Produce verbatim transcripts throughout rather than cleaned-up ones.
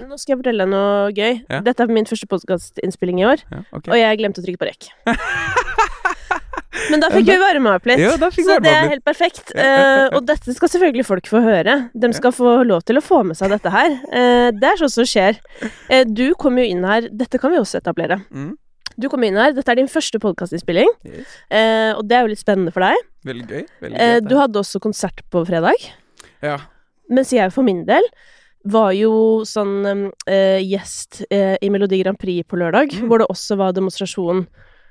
nå skal jeg fortelle deg noe gøy. Ja. Dette er min første podcastinnspilling i år, ja, okay. Og jeg glemte å trykke på rekk. Men da fikk vi varme opp litt, jo, så det er helt perfekt. Uh, og dette skal selvfølgelig folk få høre. De skal få lov til å få med seg dette her. Uh, det er sånn som skjer. Uh, du kom jo inn her, dette kan vi også etablere. Mm. Du kom inn her, dette er din første podcastinnspilling, yes. uh, og det er jo litt spennende for deg. Veldig gøy. Veldig gøy uh, du hadde også konsert på fredag. Ja. Mens jeg for min del var jo sånn uh, gjest uh, i Melodi Grand Prix på lørdag, mm. hvor det også var demonstrasjon.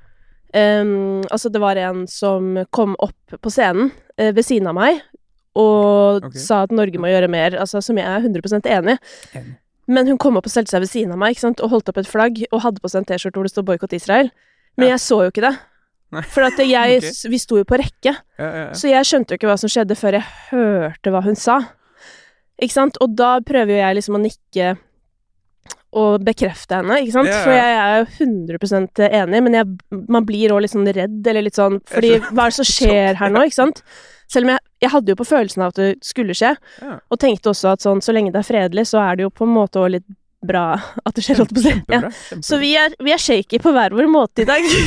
Um, altså det var en som kom opp på scenen uh, ved siden av meg og okay. sa at Norge må gjøre mer, altså som jeg er hundre prosent enig. enig. Men hun kom opp og stelte seg ved siden av meg, ikke sant, og holdt opp et flagg og hadde på seg en t-skjorte hvor det stod boykott Israel. Men ja. Jeg så jo ikke det. Nei. For at jeg, okay. vi sto jo på rekke. Ja, ja, ja. Så jeg skjønte jo ikke hva som skjedde før jeg hørte hva hun sa. Ikke sant? Og da prøver jo jeg liksom å nikke og bekrefte henne, ikke sant? Yeah. For jeg er jo hundre prosent enig, men jeg, man blir også litt sånn redd, eller litt sånn, fordi hva er det som skjer her nå, ikke sant? Selv om jeg, jeg hadde jo på følelsen av at det skulle skje, yeah. og tenkte også at sånn, så lenge det er fredelig, så er det jo på en måte også litt bra at det skjer alt på seg. Ja. Så vi er, vi er shaky på hver vår måte i dag.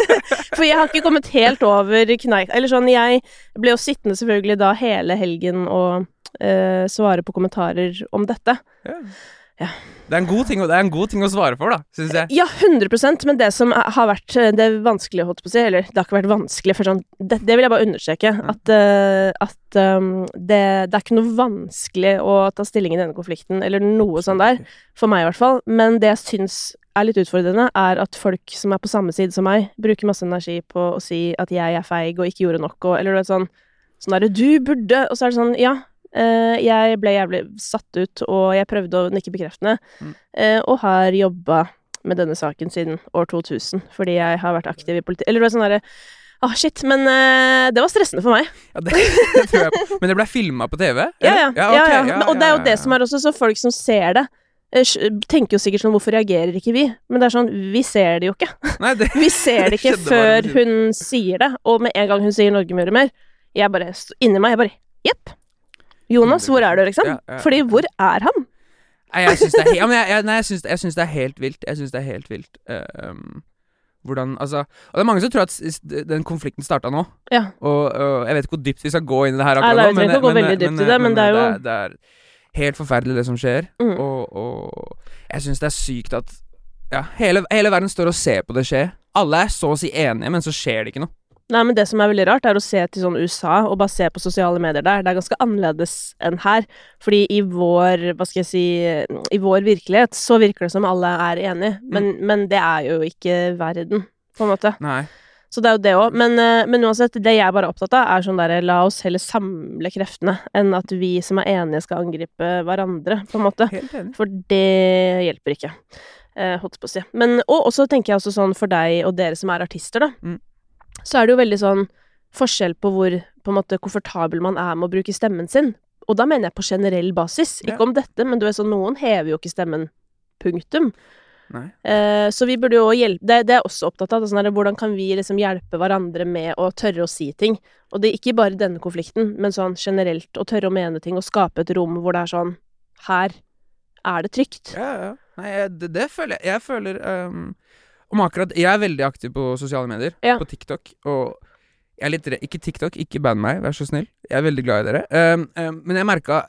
For jeg har ikke kommet helt over kneik, eller sånn, jeg ble jo sittende selvfølgelig da hele helgen og uh, svare på kommentarer om dette. Ja. Ja. Det er en god ting, det er en god ting å svare for, da, synes jeg. Ja, hundre prosent, men det som har vært det vanskelige, holdt på å si, eller det har ikke vært vanskelig, for sånn, det, det vil jeg bare understreke, mm. at, uh, at um, det, det er ikke noe vanskelig å ta stilling i denne konflikten, eller noe sånn der, for meg i hvert fall, men det jeg synes er litt utfordrende, er at folk som er på samme side som meg, bruker masse energi på å si at jeg er feig og ikke gjorde nok, og, eller det er sånn, sånn er det du burde, og så er det sånn, ja, Uh, jeg ble jævlig satt ut, og jeg prøvde å nikke bekreftende, mm. uh, og har jobbet med denne saken siden år to tusen, fordi jeg har vært aktiv i politi... Eller det var sånn der, ah oh, shit, men uh, det var stressende for meg. Ja, det, det tror jeg på. Men det ble filmet på T V? Ja, ja, ja, okay. ja, ja. Men, og det er jo det som er også, så folk som ser det, uh, tenker jo sikkert sånn, hvorfor reagerer ikke vi? Men det er sånn, vi ser det jo ikke. Nei, det, vi ser det ikke det før hun sier det, og med en gang hun sier Norge må gjøre mer, jeg bare, inni meg, jeg bare, jepp. Jonas, hvor er du, liksom? Ja, ja, ja. Fordi, hvor er han? Nei, jeg synes det er, ja, men jeg, jeg, nei, jeg, synes, jeg synes det er helt vilt. Jeg synes det er helt vilt. Uh, um, hvordan, altså... Og det er mange som tror at den konflikten startet nå. Ja. Og, og jeg vet ikke hvor dypt vi skal gå inn i det her akkurat nå. Nei, vi trenger ikke gå veldig dypt i det, men det er jo... Det er, det er helt forferdelig det som skjer. Mm. Og, og jeg synes det er sykt at... Ja, hele, hele verden står og ser på det skje. Alle er så å si enige, men så skjer det ikke noe. Nei, men det som er veldig rart er å se til sånn U S A og bare se på sosiale medier der. Det er ganske annerledes enn her, fordi i vår, hva skal jeg si, i vår virkelighet så virker det som alle er enige, men, mm. men det er jo ikke verden, på en måte. Nei. Så det er jo det også, men, men uansett, det jeg bare er opptatt av er sånn der, la oss heller samle kreftene, enn at vi som er enige skal angripe hverandre, på en måte. Helt enig. For det hjelper ikke, eh, holdt på å si. Men, og også tenker jeg også sånn for deg og dere som er artister da, mm. så er det jo veldig sånn forskjell på hvor på en måte komfortabel man er med å bruke stemmen sin. Og da mener jeg på generell basis. Ja. Ikke om dette, men du vet sånn, noen hever jo ikke stemmen. Punktum. Nei. Eh, så vi burde jo hjelpe, det, det er også opptatt av, sånn her, hvordan kan vi liksom hjelpe hverandre med å tørre å si ting. Og det er ikke bare denne konflikten, men sånn generelt å tørre å mene ting og skape et rom hvor det er sånn, her er det trygt. Ja, ja. Nei, det, det føler jeg. Jeg føler... Um Om akkurat, jeg er veldig aktiv på sosiale medier, ja. På TikTok, og jeg er litt redd, ikke TikTok, ikke ban meg, vær så snill, jeg er veldig glad i dere, um, um, men jeg merket,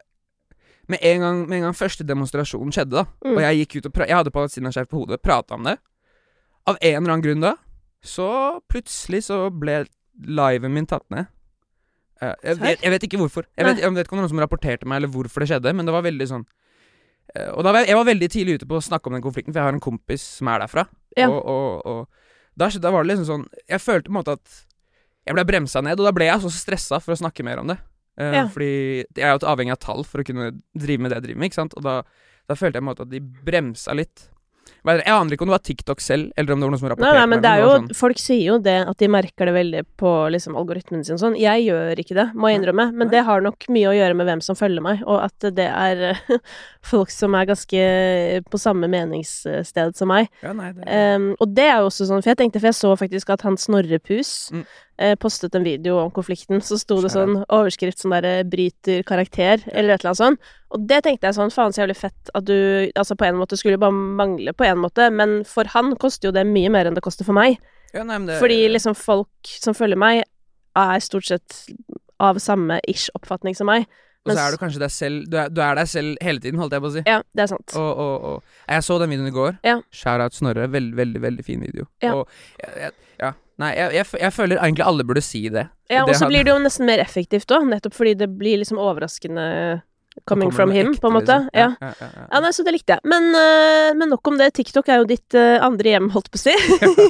med en gang, med en gang første demonstrasjonen skjedde da, mm. og jeg gikk ut og pra- jeg hadde palestinaskjerf på hodet, pratet om det, av en eller annen grunn da, så plutselig så ble liven min tatt ned. Uh, jeg, vet, jeg vet ikke hvorfor, jeg vet, jeg vet ikke om det var noen som rapporterte meg, eller hvorfor det skjedde, men det var veldig sånn, uh, og da var jeg, jeg var veldig tidlig ute på å snakke om den konflikten, for jeg har en kompis som er derfra. Ja. Og, og, og da, da var det liksom sånn, jeg følte på en måte at jeg ble bremsa ned, og da ble jeg så stresset for å snakke mer om det. Uh, ja. Fordi jeg er jo avhengig av tall for å kunne drive med det jeg driver med, ikke sant? Og da, da følte jeg på en måte at de bremsa litt. Jeg aner ikke om det var TikTok selv, eller om det var noe som rapporterte. Nei, nei, men det er jo, sånn. Folk sier jo det, at de merker det veldig på liksom, algoritmen sin sånn. Jeg gjør ikke det, må jeg innrømme, men nei. Det har nok mye å gjøre med hvem som følger meg, og at det er uh, folk som er ganske på samme meningssted som meg. Ja, nei, det... Um, og det er jo også sånn, for jeg tenkte, for jeg så faktisk at han Snorre Pus, mm. eh, postet en video om konflikten, så sto det sånn overskrift sånn der 'bryter karakter', eller et eller annet sånn. Og det tenkte jeg sånn, faen så jævlig fett at du, altså på en måte skulle bare mangle på en måte, men for han koster jo det mye mer enn det koster for meg. Ja, nei, men det... Fordi liksom folk som følger meg, er stort sett av samme ish-oppfatning som meg. Og så er du kanskje deg selv du er, du er deg selv hele tiden, holdt jeg på å si. Ja, det er sant. Og, og, og jeg så den videoen i går. Ja. Shout-out Snorre. Veldig, veldig, veldig fin video. Ja. Og jeg, jeg, ja. Nei, jeg, jeg, jeg føler egentlig alle burde si det. Ja, og det så hadde... blir det jo nesten mer effektivt òg, nettopp fordi det blir liksom overraskende coming from him, ekte, på en måte. Liksom. Ja. Ja, ja, ja, ja. Ja, nei, så det likte jeg. Men, uh, men nok om det. TikTok er jo ditt uh, andre hjem, holdt på å si.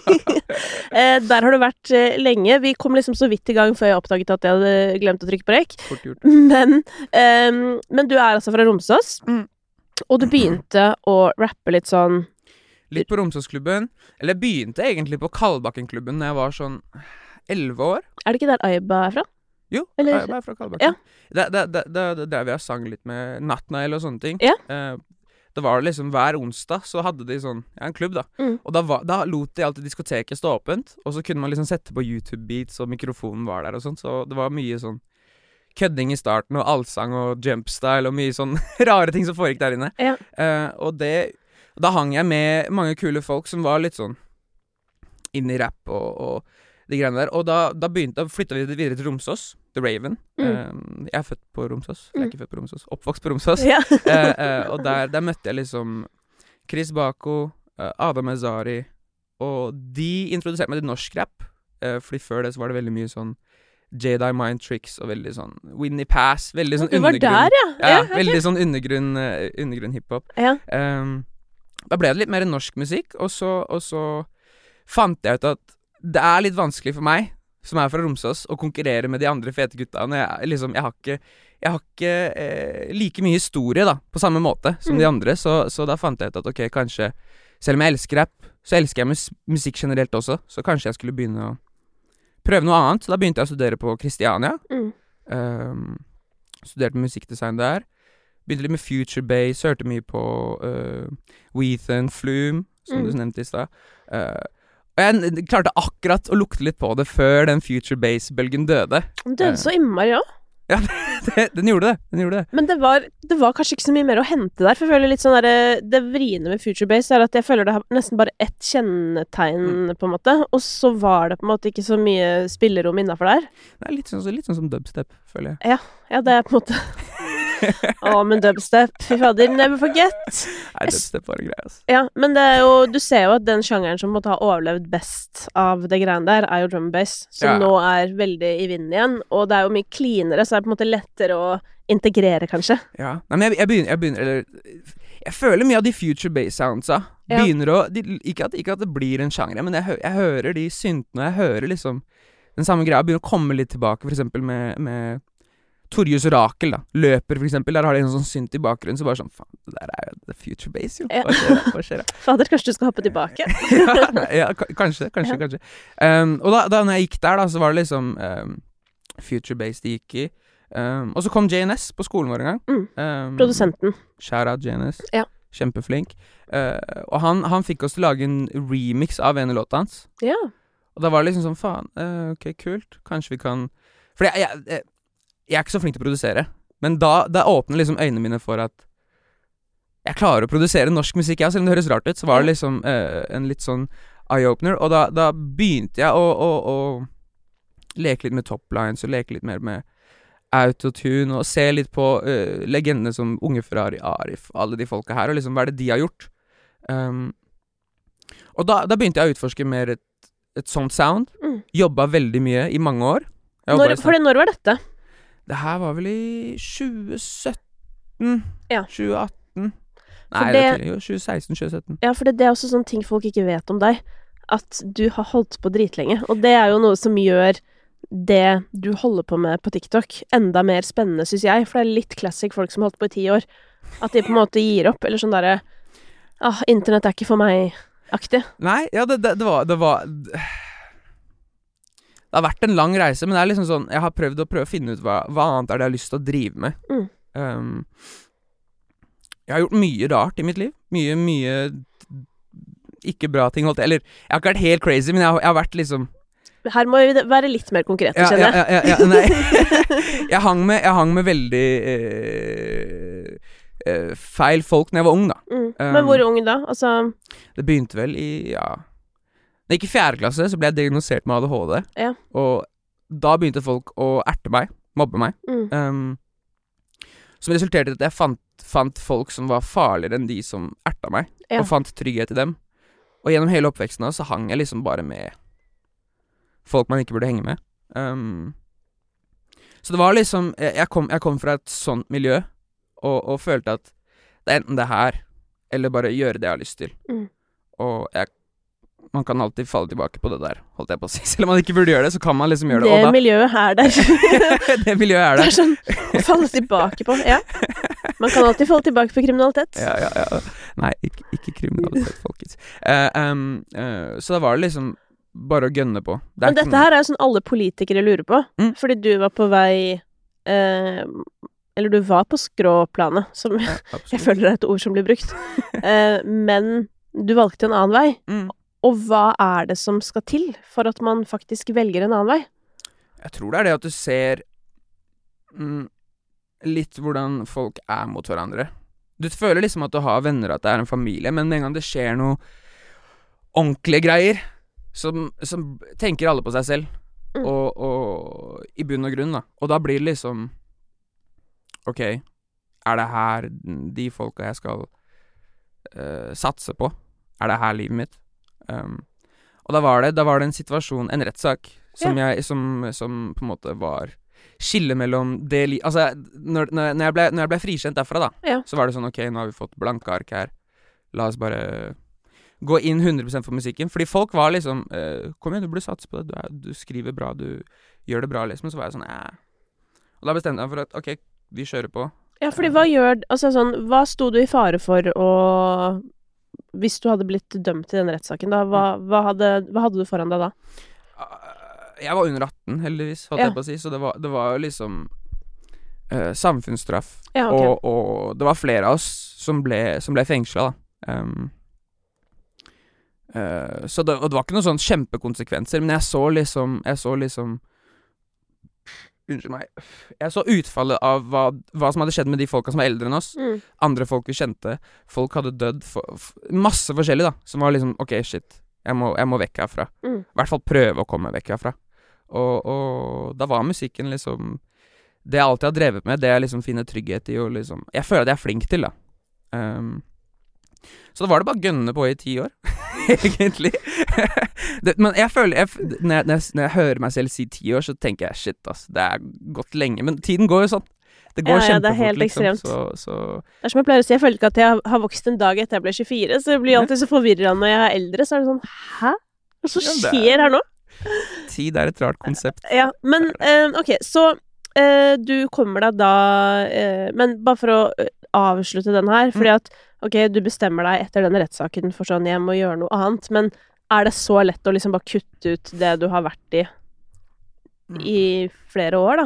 uh, der har du vært uh, lenge. Vi kom liksom så vidt i gang før jeg oppdaget at jeg hadde glemt å trykke på rekk. Fort gjort. Men, um, men du er altså fra Romsås, mm. og du begynte å rappe litt sånn Litt på Romsåsklubben. Eller jeg begynte egentlig på Kalbakkenklubben da jeg var sånn elleve år. Er det ikke der Aiba er fra? Jo, Eller... jeg er fra Kalbakken. Ja. Da, da, da, da, da drev jeg og sang litt med Nattnail og sånne ting. Ja. Eh, det var liksom hver onsdag så hadde de sånn, ja, en klubb da. Mm. Og da, var, da lot de alltid diskoteket stå åpent, og så kunne man liksom sette på YouTube-beats, og mikrofonen var der og sånt, så det var mye sånn kødding i starten, og allsang og jumpstyle, og mye sånn rare ting som foregikk der inne. Ja. Eh, og det, da hang jeg med mange kule folk som var litt sånn inn i rap og, og de greiene der, og da, da begynte, da flyttet vi videre til Romsås, The Raven. Mm. Uh, jeg er født på Romsås, jeg er Mm. ikke født på Romsås, oppvokst på Romsås. Ja. uh, uh, og der, der møtte jeg liksom Chris Bako, uh, Adam Ezari, og de introduserte meg til norsk rap, uh, fordi før det så var det veldig mye sånn Jedi Mind Tricks og veldig sånn Winnie Pass, veldig sånn Du var undergrunn. der, ja. Ja, Ja, ok. veldig sånn undergrunn, uh, undergrunn hiphop. Ja. Um, da ble det litt mer norsk musikk, og så, og så fant jeg ut at det er litt vanskelig for meg, som er fra Romsås, å konkurrere med de andre fete guttene. Jeg, liksom, jeg har ikke, jeg har ikke eh, like mye historie da, på samme måte som Mm. de andre, så, så da fant jeg ut at ok, kanskje, selv om jeg elsker rap, så elsker jeg mus musikk generelt også, så kanskje jeg skulle begynne å prøve noe annet. Så da begynte jeg å studere på Kristiania. Mm. Um, studerte musikkdesign der. Begynte litt med Future Bass, hørte mye på uh, Weathen, Flume, som Mm. du nevnte i stad. Uh, og jeg klarte akkurat å lukte litt på det før den Future Bass-bølgen døde. Den døde så innmari òg. Ja, det, den gjorde det. Den gjorde det. Men det var, det var kanskje ikke så mye mer å hente der, for jeg føler litt sånn der, det vriene med Future Base er at jeg føler det har nesten bare ett kjennetegn, Mm. på en måte, og så var det på en måte ikke så mye spillerom innenfor der. Det er litt sånn, litt sånn som dubstep, føler jeg. Ja, det er på en måte Å, men dubstep, fy fader, never forget. Nei, dubstep var en greie, altså. Ja, men det er jo, du ser jo at den sjangeren som måtte ha overlevd best av det greiene der, er jo drum and bass, som Ja. nå er veldig i vinden igjen, og det er jo mye cleanere, så er det på en måte lettere å integrere, kanskje. Ja. Nei, men jeg, jeg begynner, jeg begynner eller, jeg føler mye av de Future Bass-soundsa Ja. begynner å de, ikke, at, ikke at det blir en sjanger, men jeg, hø- jeg hører de syntene, jeg hører liksom den samme greia begynner å komme litt tilbake, for eksempel med, med Torjus Orakel, da. Løper, for eksempel. Der har de en sånn synt i bakgrunnen, så bare sånn faen, det der er jo the Future Bass, jo. Ja. Hva skjer da? Hva skjer da? Fader, kanskje du skal hoppe tilbake? ja, ja, ka- kanskje, kanskje, Ja. kanskje. Um, og da, da når jeg gikk der, da, så var det liksom um, Future Bass de gikk i. Um, og så kom J N S på skolen vår en gang. Mm. Um, Produsenten. Shout out J N S. Ja. Kjempeflink. Uh, og han, han fikk oss til å lage en remix av en låt hans. Ja. Og da var det liksom sånn, faen, uh, ok, kult. Kanskje vi kan For jeg, jeg, jeg, jeg er ikke så flink til å produsere. Men da, da åpner liksom øynene mine for at jeg klarer å produsere norsk musikk, ja, selv om det høres rart ut, så var det liksom eh, en litt sånn eye-opener, og da, da begynte jeg å, å, å leke litt med toplines, og leke litt mer med autotune, og se litt på eh, legendene som Unge Ferrari, Arif, alle de folka her, og liksom hva er det de har gjort. Um, og da, da begynte jeg å utforske mer et, et sånt sound, Mm. jobba veldig mye i mange år. Jeg Når, jobbet i for det, når var dette? det her var vel i tjue sytten? Ja. tjue atten? For Nei, det er det- tidlig. Jo, tjue seksten tjue sytten. Ja, for det, det er også sånne ting folk ikke vet om deg. At du har holdt på dritlenge. Og det er jo noe som gjør det du holder på med på TikTok enda mer spennende, synes jeg. For det er litt classic folk som har holdt på i ti år. At de på en måte gir opp. Eller sånn derre ah, internett er ikke for meg-aktig. Nei, ja, det, det, det var Det var Det har vært en lang reise, men det er liksom sånn jeg har prøvd å prøve å finne ut hva, hva annet er det jeg har lyst til å drive med. Mm. Um, jeg har gjort mye rart i mitt liv. Mye, mye ikke bra ting, holdt jeg. Eller, jeg har ikke vært helt crazy, men jeg har, jeg har vært liksom Her må vi være litt mer konkrete, ja, kjenner jeg. Ja, ja, ja, nei. jeg, hang med, jeg hang med veldig eh, eh, feil folk når jeg var ung, da. Mm. Men hvor ung da? Altså... Det begynte vel i, ja... Da jeg gikk i fjerde klasse, så ble jeg diagnosert med A D H D. Ja. Og da begynte folk å erte meg, mobbe meg. Mm. Um, som resulterte i at jeg fant, fant folk som var farligere enn de som erta meg. Ja. Og fant trygghet i dem. Og gjennom hele oppveksten så hang jeg liksom bare med folk man ikke burde henge med. Um, så det var liksom jeg kom, jeg kom fra et sånt miljø og, og følte at det er enten det her eller bare gjøre det jeg har lyst til. Mm. Og jeg, man kan alltid falle tilbake på det der, holdt jeg på å si. Selv om man ikke burde gjøre det, så kan man liksom gjøre det. Det og da, miljøet er der. det miljøet er der. Det er sånn å falle tilbake på, ja. Man kan alltid falle tilbake på kriminalitet. Ja, ja, ja. Nei, ikke, ikke kriminalitet, folkens. Uh, um, uh, så da var det liksom bare å gønne på. Det Men dette noe... her er jo sånn alle politikere lurer på. Mm. Fordi du var på vei uh, Eller du var på skråplanet, som ja, jeg føler er et ord som blir brukt. uh, men du valgte en annen vei. Mm. Og hva er det som skal til for at man faktisk velger en annen vei? Jeg tror det er det at du ser mm, litt hvordan folk er mot hverandre. Du føler liksom at du har venner, at det er en familie, men med en gang det skjer noe ordentlige greier, som, som tenker alle på seg selv, mm. og, og i bunn og grunn da. Og da blir det liksom, ok, er det her de folka jeg skal uh, satse på? Er det her livet mitt? Um, og da var det, da var det en situasjon, en rettssak, som, ja. jeg, som, som på en måte var skille mellom det li... Altså, når, når, jeg ble, når jeg ble frikjent derfra da, ja. Så var det sånn, ok, nå har vi fått blanke ark her. La oss bare gå inn hundre prosent for musikken. Fordi folk var liksom, eh, kom igjen, du burde satse på det, du, er, du skriver bra, du gjør det bra, liksom. Så var jeg sånn, eh. Og da bestemte jeg for at, ok, vi kjører på. Ja, fordi hva gjør, altså sånn, hva sto du i fare for å... Hvis du hadde blitt dømt i denne rettssaken, da, hva, hva, hadde, hva hadde du foran deg da? Jeg var under atten, heldigvis, holdt ja. jeg på å si, så det var, det var liksom uh, samfunnsstraff. Ja, okay. og, og det var flere av oss som ble, som ble fengslet, da. Um, uh, så det, og det var ikke noen sånn kjempekonsekvenser, men jeg så liksom, jeg så liksom, unnskyld meg, jeg så utfallet av hva, hva som hadde skjedd med de folka som var eldre enn oss. Mm. Andre folk vi kjente. Folk hadde dødd, for, for, masse forskjellig da, som var liksom, ok, shit, jeg må, jeg må vekk herfra. Mm. I hvert fall prøve å komme vekk herfra. Og, og da var musikken liksom det jeg alltid har drevet med, det jeg liksom finner trygghet i, og liksom, jeg føler at jeg er flink til da. Um, så da var det bare å gønne på i ti år, egentlig. det, men jeg føler, jeg, når, jeg, når, jeg, når jeg hører meg selv si ti år, så tenker jeg, shit ass, det er gått lenge, men tiden går jo sånn. Det går ja, ja, kjempefort, det er helt liksom, ekstremt. Så, så... Det er som jeg pleier å si, jeg føler ikke at jeg har vokst en dag etter jeg ble tjuefire, så det blir alltid så forvirrende når jeg er eldre, så er det sånn, hæ? Hva som skjer her nå? Tid er et rart konsept. Ja, men uh, ok, så uh, du kommer deg da uh, men bare for å uh, avslutte den her, fordi at ok, du bestemmer deg etter denne rettssaken for sånn, jeg må gjøre noe annet, men er det så lett å liksom bare kutte ut det du har vært i i flere år da?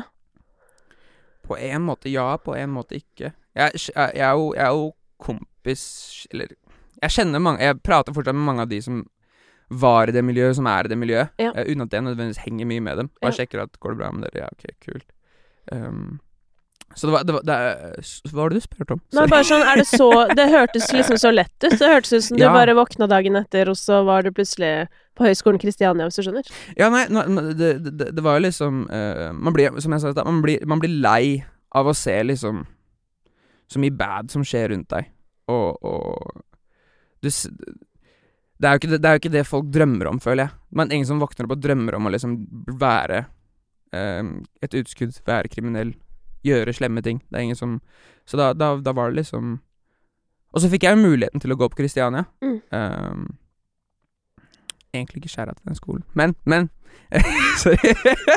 På en måte ja, på en måte ikke. Jeg, jeg, jeg, er, jo, jeg er jo kompis, eller jeg kjenner mange, jeg prater fortsatt med mange av de som var i det miljøet, som er i det miljøet, ja. uh, uten at jeg nødvendigvis henger mye med dem. Bare ja. Sjekker at går det bra med dere? Ja, ok, kult. Um, så det var, det var, det er, hva var det du spurte om? Nei, bare sånn, er det så, det hørtes liksom så lett ut. Det hørtes ut som ja. Du bare våkna dagen etter, og så var du plutselig på Høgskolen Kristiania, hvis du skjønner. Ja, nei, det, det, det var jo liksom, uh, man blir, som jeg sa, man blir, man blir lei av å se liksom, så mye bad som skjer rundt deg. Og, og du... Det er, jo ikke det, det er jo ikke det folk drømmer om, føler jeg. Men ingen som våkner opp og drømmer om å liksom være um, et utskudd, være kriminell, gjøre slemme ting. Det er ingen som... Så da, da, da var det liksom... Og så fikk jeg jo muligheten til å gå på Kristiania. Mm. Um, egentlig ikke skjæret til den skolen. Men, men... Sorry.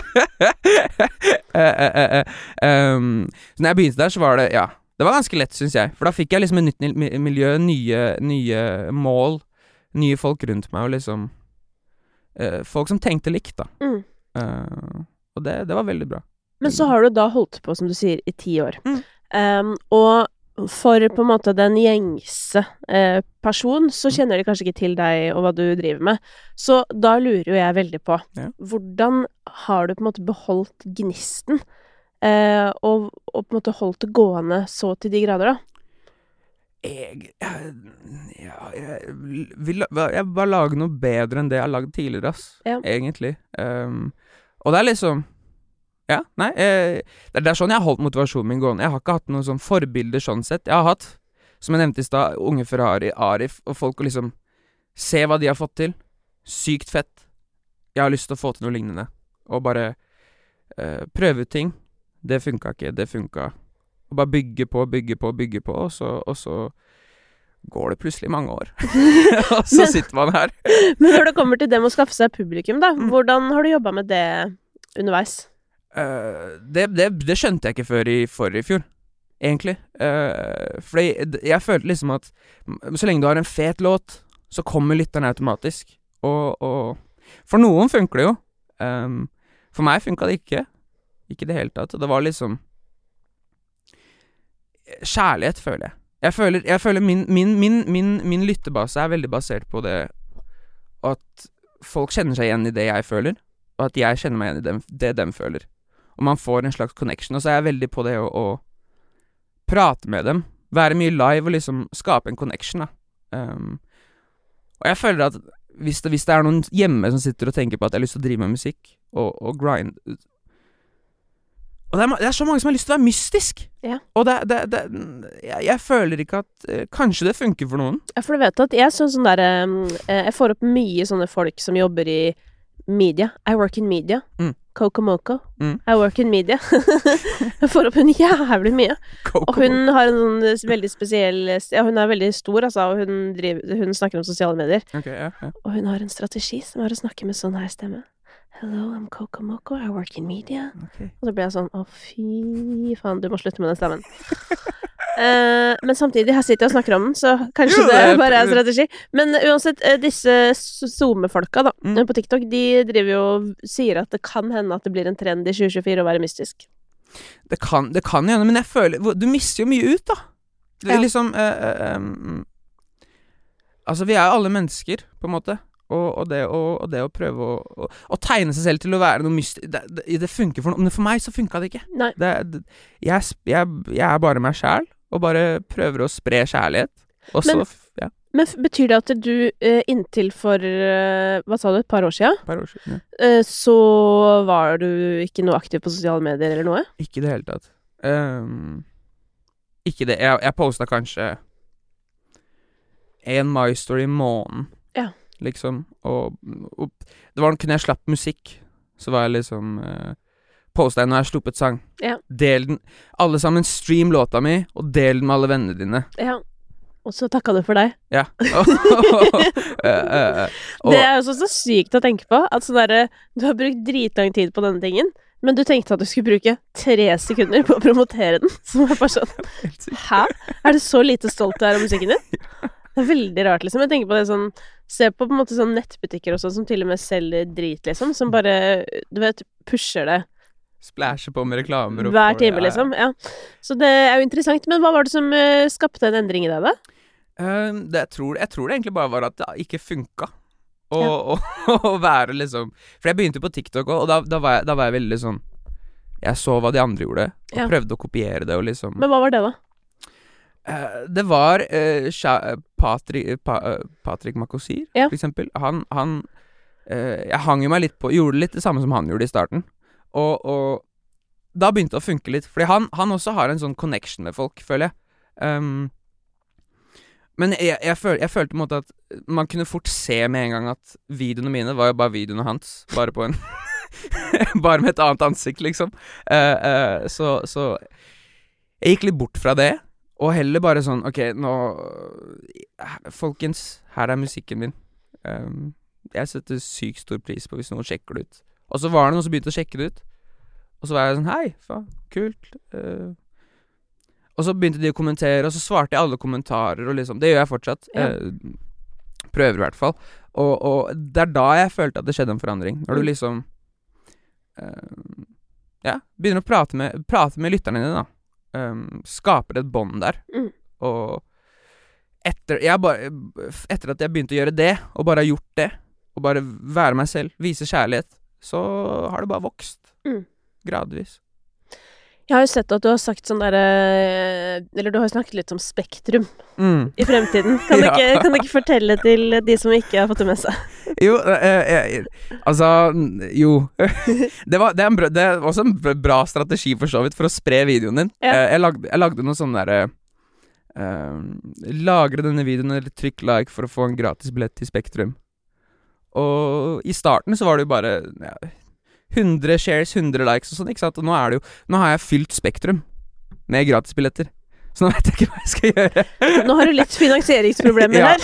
uh, uh, uh, uh, um, så når jeg begynte der, så var det... Ja, det var ganske lett, synes jeg. For da fikk jeg liksom et nytt miljø, nye, nye mål, nye folk rundt meg, og liksom uh, folk som tenkte likt da. Mm. Uh, og det, det var veldig bra. Men så har du da holdt på, som du sier, i ti år. Mm. Um, og for på en måte den gjengse eh, person, så kjenner de kanskje ikke til deg og hva du driver med. Så da lurer jo jeg veldig på, Ja. hvordan har du på en måte beholdt gnisten, eh, og, og på en måte holdt det gående så til de grader, da? Jeg, jeg, ja, jeg vil jeg bare lage noe bedre enn det jeg har lagd tidligere, ass. Ja. Egentlig. Um, og det er liksom Ja, nei jeg, det, det er sånn jeg har holdt motivasjonen min gående. Jeg har ikke hatt noen sånn forbilder sånn sett. Jeg har hatt, som jeg nevnte i stad, unge Ferrari, Arif, og folk å liksom se hva de har fått til. Sykt fett. Jeg har lyst til å få til noe lignende. Og bare uh, prøve ut ting. Det funka ikke, det funka. Og bare bygge på, bygge på, bygge på, og så, og så går det plutselig mange år. Og så men, sitter man her. Men når det kommer til det med å skaffe seg publikum, da, mm. hvordan har du jobbet med det underveis? Uh, det, det, det skjønte jeg ikke før i forrige fjor, egentlig. Uh, fordi jeg følte liksom at så lenge du har en fet låt, så kommer lytterne automatisk. Og, og for noen funker det jo. Um, for meg funka det ikke. Ikke det hele tatt. Det var liksom kjærlighet, føler jeg. Jeg føler, jeg føler min, min, min, min, min lyttebase er veldig basert på det at folk kjenner seg igjen i det jeg føler, og at jeg kjenner meg igjen i dem, det dem føler. Og man får en slags connection, og så er jeg veldig på det å, å prate med dem, være mye live og liksom skape en connection, da. Um, og jeg føler at hvis det, hvis det er noen hjemme som sitter og tenker på at jeg har lyst til å drive med musikk, og, og grind Og det er, det er så mange som har lyst til å være mystisk. Ja. Og det, det, det jeg, jeg føler ikke at eh, kanskje det funker for noen. Ja, for du vet at jeg sånn sånn der eh, jeg får opp mye sånne folk som jobber i media. I work in media. Mm. Coco Moco. Mm. I work in media. Jeg får opp hun jævlig mye. Coco. Og hun har en sånn veldig spesiell Ja, hun er veldig stor, altså, og hun, driver, hun snakker om sosiale medier. Okay, ja, ja. Og hun har en strategi som er å snakke med sånn her stemme. Hello, I'm Coco Moco, I work in media. Okay. Og så blir jeg sånn, å fy faen, du må slutte med den stemmen. uh, men samtidig, her sitter jeg og snakker om den, så kanskje jo, det bare er strategi. Men uansett, uh, disse Zoom-folka da, mm. på TikTok, de driver jo sier at det kan hende at det blir en trend i tjue tjuefire å være mystisk. Det kan, det kan gjerne, men jeg føler, du mister jo mye ut da. Det er ja. liksom, uh, um, altså vi er jo alle mennesker, på en måte. Og, og, det, og, og det å prøve å, å, å tegne seg selv til å være noe mystisk det, det, det funker for noe, men for meg så funka det ikke. Nei. Det, det, jeg, jeg, jeg er bare meg selv, og bare prøver å spre kjærlighet. Og men, så, ja. Men betyr det at du uh, inntil for, uh, hva sa du, et par år siden? Et par år siden, ja. Uh, så var du ikke noe aktiv på sosiale medier eller noe? Ikke det hele tatt. Um, ikke det. Jeg, jeg postet kanskje en My Story i måneden. Ja. Liksom, og, og det var når jeg slapp musikk, så var jeg liksom uh, postet jeg når jeg sluppet sang. Ja. Del den, alle sammen stream låta mi, og del den med alle vennene dine. Ja, og så takka du for deg. Ja. uh, uh, uh, det er jo så, så sykt å tenke på, at sånn der, du har brukt dritlang tid på denne tingen, men du tenkte at du skulle bruke tre sekunder på å promotere den, som var bare sånn, hæ? Er du så lite stolt du er av musikken din? Det er veldig rart, liksom. Jeg tenker på det sånn, se på på en måte sånn nettbutikker og sånn, som til og med selger drit, liksom, som bare, du vet, pusher det. Splasher på med reklamer. Hver time, liksom, ja. Så det er jo interessant. Men hva var det som uh, skapte en endring i deg, da? Uh, det, jeg, tror, jeg tror det egentlig bare var at det ikke funka. Å ja. være liksom For jeg begynte på TikTok, og da, da, var jeg, da var jeg veldig sånn jeg så hva de andre gjorde, og ja. prøvde å kopiere det, og liksom Men hva var det, da? Uh, det var uh, Sha- Patrick, pa, uh, Patrick Makosir, ja. for eksempel. Han, han uh, Jeg hang jo meg litt på gjorde litt det samme som han gjorde i starten. Og, og da begynte det å funke litt. Fordi han, han også har en sånn connection med folk, føler jeg. Um, men jeg, jeg, føl, jeg følte på en måte at man kunne fort se med en gang at videoene mine var jo bare videoene hans. Bare på en bare med et annet ansikt, liksom. Uh, uh, så, så jeg gikk litt bort fra det. Og heller bare sånn, ok, nå folkens, her er musikken min. Um, jeg setter sykt stor pris på hvis noen sjekker det ut. Og så var det noen som begynte å sjekke det ut. Og så var jeg sånn, hei, faen, kult. Uh, og så begynte de å kommentere, og så svarte jeg alle kommentarer, og liksom, det gjør jeg fortsatt. Ja. Uh, prøver i hvert fall. Og, og det er da jeg følte at det skjedde en forandring. Når du liksom, uh, ja, begynner å prate med, prate med lytterne dine da. um, skaper et bånd der. Mm. Og etter, jeg bare, etter at jeg begynte å gjøre det, og bare har gjort det, og bare være meg selv, vise kjærlighet, så har det bare vokst. Mm. Gradvis. Jeg har jo sett at du har sagt sånn der, eller du har snakket litt om spektrum mm. i fremtiden. Kan du, ja. ikke, kan du ikke fortelle til de som ikke har fått det med seg? Jo, eh, eh, altså, jo. det, var, det, er en bra, det er også en bra strategi for så vidt, for å spre videoen din. Ja. Eh, jeg, lagde, jeg lagde noe sånn der, eh, lagre denne videoen, eller trykk like for å få en gratis billett til Spektrum. Og i starten så var det jo bare... Ja, hundre shares, hundre likes og sånn, ikke sant? Og nå er det jo, nå har jeg fylt Spektrum med gratisbilletter. Så nå vet jeg ikke hva jeg skal gjøre. Nå har du litt finansieringsproblemer her.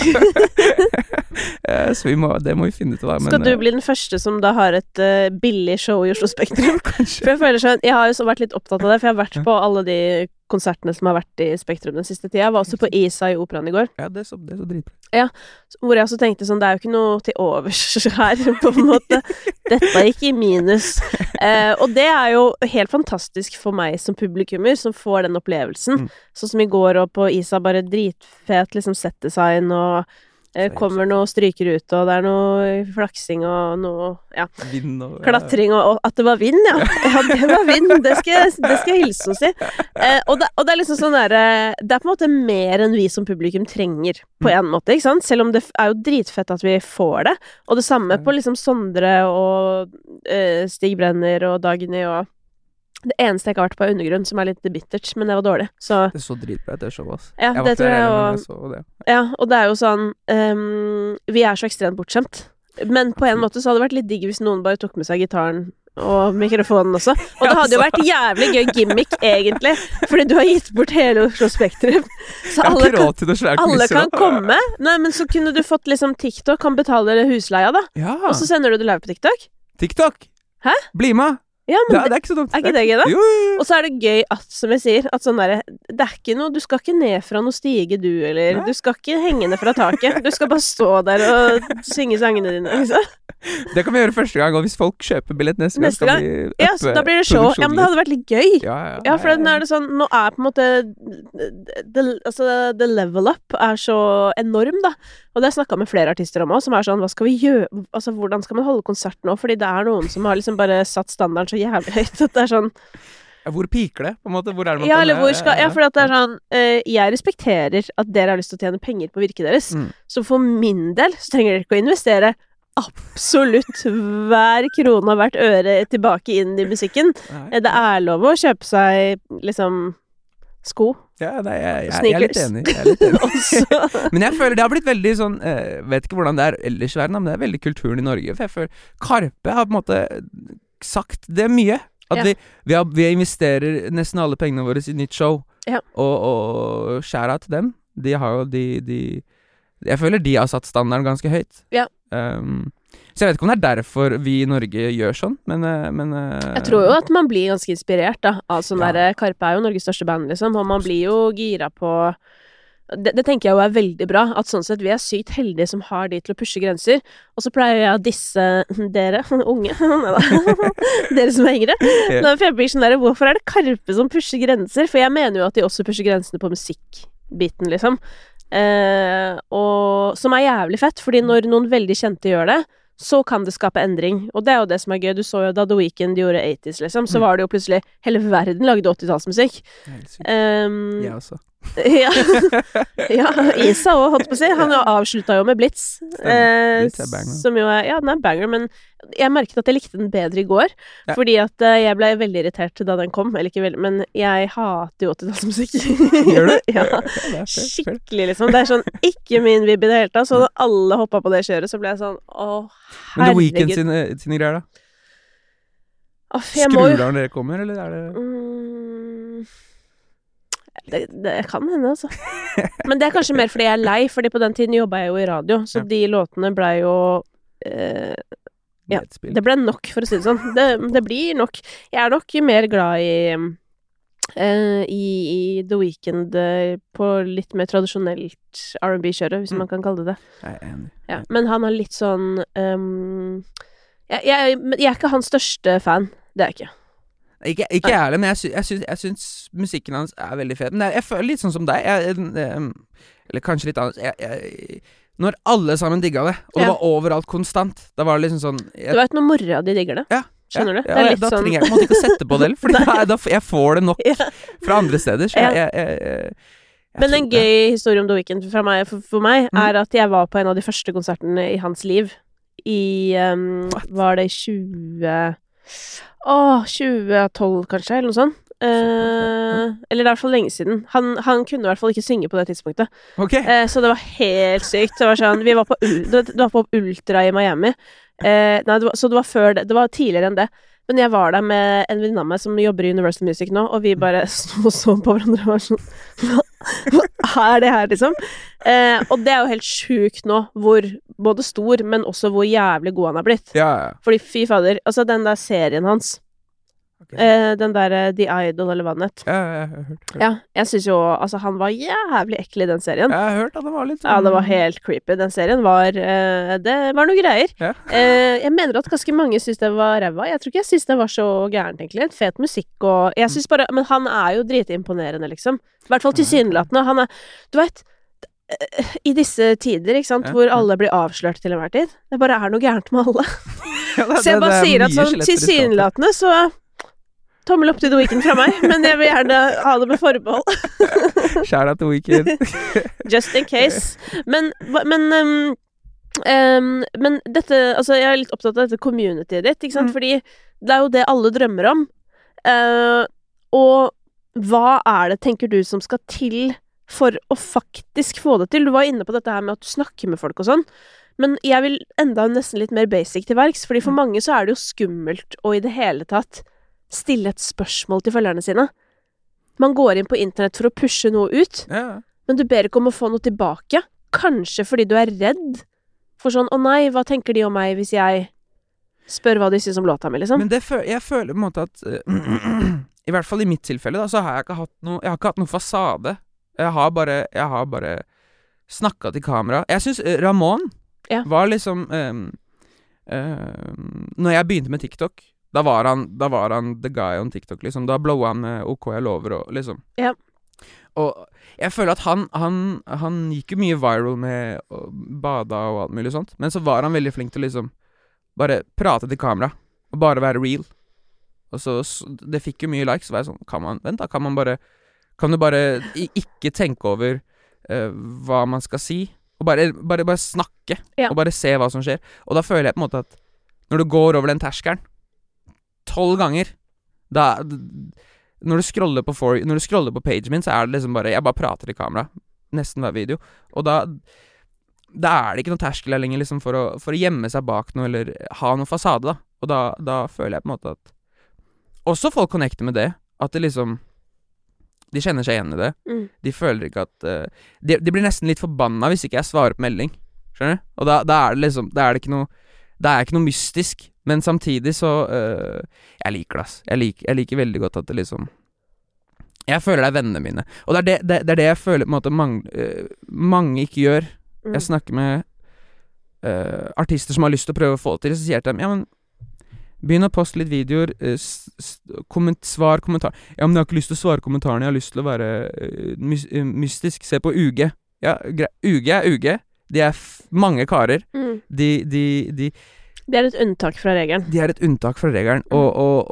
Så vi må, det må vi finne ut av. Skal men, du bli den første som da har et uh, billig show i Oslo Spektrum? Kanskje. For jeg føler sånn, jeg har jo så vært litt opptatt av det, for jeg har vært på alle de konsertene som har vært i Spektrum den siste tida. Jeg var også på Isa i Operaen i går. Ja, det er så, det er så dritbra. Ja, hvor jeg også tenkte sånn, det er jo ikke noe til overs her, på en måte. Dette gikk i minus. Eh, og det er jo helt fantastisk for meg som publikummer, som får den opplevelsen. Mm. Sånn som i går og på Isa, bare dritfet liksom set-design, og eh, kommer noe stryker ut, og det er noe flaksing og noe, ja, vind og, klatring, og, og at det var vind, ja. Ja, det var vind, det skal jeg, det skal jeg hilse og si. Eh, og, det, og det er liksom sånn der, det er på en måte mer enn vi som publikum trenger, på en måte, ikke sant? Selv om det er jo dritfett at vi får det, og det samme på liksom Sondre og eh, Stig Brenner og Dagny og det eneste jeg ikke har vært på er Undergrunn, som er litt bittert, men det var dårlig. Så det er så dritbra at det er show, ass. Ja, jeg det tror jeg, og, jeg så det. Ja, og det er jo sånn um, vi er så ekstremt bortskjemt. Men på en måte så hadde det vært litt digg hvis noen bare tok med seg gitaren og mikrofonen også. Og det hadde jo vært jævlig gøy gimmick, egentlig, fordi du har gitt bort hele Oslo Spektrum. Så alle kan, alle kan komme. Nei, men så kunne du fått liksom TikTok, kan betale husleia da. Ja. Og så sender du det live på TikTok. TikTok? Hæ? Bli med! Ja, men det, det er ikke så dumt. Er ikke det gøy, da? Jo, jo, jo. Og så er det gøy at, som jeg sier, at sånn der, det er ikke noe, du skal ikke ned fra noe stige, du, eller Nei. Du skal ikke henge ned fra taket. Du skal bare stå der og synge sangene dine, liksom. Det kan vi gjøre første gang, og hvis folk kjøper billett neste, neste gang, gang ja, så da blir det show. Ja, men det hadde vært litt gøy. Ja, ja, ja for nå er det sånn, nå er på en måte the, altså, the level up er så enorm, da. Og det har jeg snakket med flere artister om også, som er sånn, hva skal vi gjøre, altså hvordan skal man holde konsert nå? Fordi det er noen som har liksom bare satt standarden så jævlig høyt, at det er sånn hvor piker det, på en måte? Hvor er det man ja, kan eller hvor skal, ja, for at det er sånn uh, jeg respekterer at dere har lyst til å tjene penger på virket deres, mm. så for min del så trenger dere ikke å investere absolutt hver krone og hvert øre tilbake inn i musikken. Nei. Det er lov å kjøpe seg liksom sko. Ja, nei, jeg, jeg, jeg er litt enig. Jeg er litt enig. Men jeg føler det har blitt veldig sånn uh, vet ikke hvordan det er ellers i verden, men det er veldig kulturen i Norge. For jeg føler Karpe har på en måte sagt det mye. At ja. vi, vi, har, vi investerer nesten alle pengene våre i nytt show. Ja. Og, og skjæra til dem. De har jo de, de jeg føler de har satt standarden ganske høyt. Ja. Um, så jeg vet ikke om det er derfor vi i Norge gjør sånn, men, men jeg tror jo at man blir ganske inspirert da, av sånn ja. der, Karpe er jo Norges største band liksom, og man blir jo gira på det, det tenker jeg jo er veldig bra, at sånn sett vi er sykt heldige som har de til å pushe grenser, og så pleier jeg disse dere, unge dere som er yngre yeah. For jeg blir sånn der, hvorfor er det Karpe som pusher grenser? For jeg mener jo at de også pusher grensene på musikkbiten liksom. Eh, og som er jævlig fett, fordi når noen veldig kjente gjør det, så kan det skape endring, og det er jo det som er gøy. Du så jo da The Weeknd gjorde eighties liksom, så var det jo plutselig hele verden lagde åttitallsmusikk. um, Jeg også. ja, ja Isa også, holdt på å si. Han avslutta jo med Blitz, eh, som jo er, ja, den er banger, men jeg merket at jeg likte den bedre i går, ja. Fordi at uh, jeg ble veldig irritert da den kom, eller ikke veldig, men jeg hater jo åttitallsmusikk. Gjør du? Ja, ja skikkelig liksom. Det er sånn, ikke min vibb i det hele tatt, så da alle hoppet på det kjøret, så ble jeg sånn, åh, herregud. Men The Weeknd sine, sine greier da? Skrur da når dere kommer, eller er det... Mm, det, det kan hende, altså. Men det er kanskje mer fordi jeg er lei, fordi på den tiden jobbet jeg jo i radio, så ja. De låtene ble jo... Eh, ja, det ble nok, for å si det sånn. Det, det blir nok. Jeg er nok mer glad i, uh, i, i The Weeknd uh, på litt mer tradisjonelt R and B-kjøret, hvis mm. man kan kalle det det. Jeg er enig. Ja, men han har litt sånn um, jeg, jeg, jeg er ikke hans største fan. Det er jeg ikke. Ikke, ikke jeg heller, men jeg, sy jeg, syns, jeg syns musikken hans er veldig fet. Men jeg, jeg føler litt sånn som deg. Jeg, jeg, eller kanskje litt annet. Jeg, jeg, når alle sammen digga det, og det ja. var overalt konstant, da var det liksom sånn jeg, Du vet når mora di digger det? Ja. Skjønner ja, du? Det er ja, litt da sånn... trenger jeg på en måte ikke å sette på det, for da, jeg får det nok ja. fra andre steder. Så jeg, jeg, jeg, jeg, jeg Men en gøy det. historie om The Weeknd for meg, for, for meg mm. er at jeg var på en av de første konsertene i hans liv i um, Var det i tjue Åh, tjue tolv kanskje, eller noe sånt. Uh, eller det er i hvert fall lenge siden. Han, han kunne i hvert fall ikke synge på det tidspunktet. Okay. Uh, så det var helt sykt. Det var sånn, vi var på, det var på Ultra i Miami. Uh, nei, det var, så det var før det. Det var tidligere enn det. Men jeg var der med en venninne av meg som jobber i Universal Music nå, og vi bare sto og så på hverandre og var sånn Hva er det her, liksom? Uh, og det er jo helt sjukt nå, hvor både stor, men også hvor jævlig god han er blitt. Ja, ja. Fordi fy fader, altså den der serien hans okay. uh, den der uh, The Idol eller hva den het. Ja, jeg har hørt, hørt. Ja, jeg synes jo, altså han var jævlig ekkel i den serien. Jeg har hørt at det var litt sånn... Ja, det var helt creepy. Den serien var, uh, det var noe greier. Ja. uh, jeg mener at ganske mange synes det var ræva. Jeg tror ikke jeg synes det var så gærent egentlig. Fet musikk og, jeg synes bare, men han er jo dritimponerende liksom. I hvert fall tilsynelatende. Han er, du vet, i disse tider, ikke sant, ja. hvor alle blir avslørt til enhver tid. Det bare er noe gærent med alle. Ja, det, så jeg bare det, det sier at sånn tilsynelatende så tommel opp til The Weeknd fra meg, men jeg vil gjerne ha det med forbehold. Shout out The Weeknd. Just in case. Men, men, um, um, men dette, altså jeg er litt opptatt av dette communityet ditt, ikke sant, mm. fordi det er jo det alle drømmer om. Uh, og hva er det, tenker du, som skal til for å faktisk få det til? Du var inne på dette her med at du snakker med folk og sånn, men jeg vil enda nesten litt mer basic til verks, fordi for mange så er det jo skummelt å i det hele tatt stille et spørsmål til følgerne sine. Man går inn på internett for å pushe noe ut, ja. men du ber ikke om å få noe tilbake. Kanskje fordi du er redd for sånn, å nei, hva tenker de om meg hvis jeg spør hva de synes om låta mi, liksom? Men det føl jeg føler på en måte at uh, i hvert fall i mitt tilfelle da, så har jeg ikke hatt noe, jeg har ikke hatt noe fasade. Jeg har bare, jeg har bare snakket til kamera. Jeg synes uh, Ramón ja. var liksom um, uh, når jeg begynte med TikTok, da var han, da var han the guy on TikTok, liksom. Da blowa han med OK, jeg lover, og liksom. Ja. Og jeg føler at han, han, han gikk jo mye viral med å bada og alt mulig sånt, men så var han veldig flink til å liksom bare prate til kamera, og bare være real. Og så, så det fikk jo mye likes, så var jeg sånn, kan man, vent da, kan man bare, kan du bare i, ikke tenke over uh, hva man skal si, og bare, bare, bare snakke, ja. og bare se hva som skjer. Og da føler jeg på en måte at når du går over den terskeren, tolv ganger, da, når du scroller på, for, når du scroller på pagen min, så er det liksom bare, jeg bare prater i kamera, nesten hver video, og da, da er det ikke noe terskel lenger liksom for å, for å gjemme seg bak noe, eller ha noe fasade da, og da, da føler jeg på en måte at også folk connecter med det, at det liksom de kjenner seg igjen i det, mm. de føler ikke at uh, de, de blir nesten litt forbanna hvis ikke jeg svarer på melding, skjønner du? Og da, da er det liksom, da er det ikke noe det er ikke noe mystisk, men samtidig så øh, jeg liker det, ass. Jeg liker, jeg liker veldig godt at det liksom jeg føler det er vennene mine, og det er det, det, det, er det jeg føler på en måte mange, øh, mange ikke gjør. mm. Jeg snakker med øh, artister som har lyst til å prøve å få til, så sier jeg til dem, ja, men begynn å poste litt videoer, øh, komment, svar kommentar, ja, men jeg har ikke lyst til å svare kommentarene, jeg har lyst til å være øh, mys mystisk, se på U G, ja, U G er U G, de er f mange karer. Mm. De, de, de De er et unntak fra regelen. De er et unntak fra regelen, mm. og, og,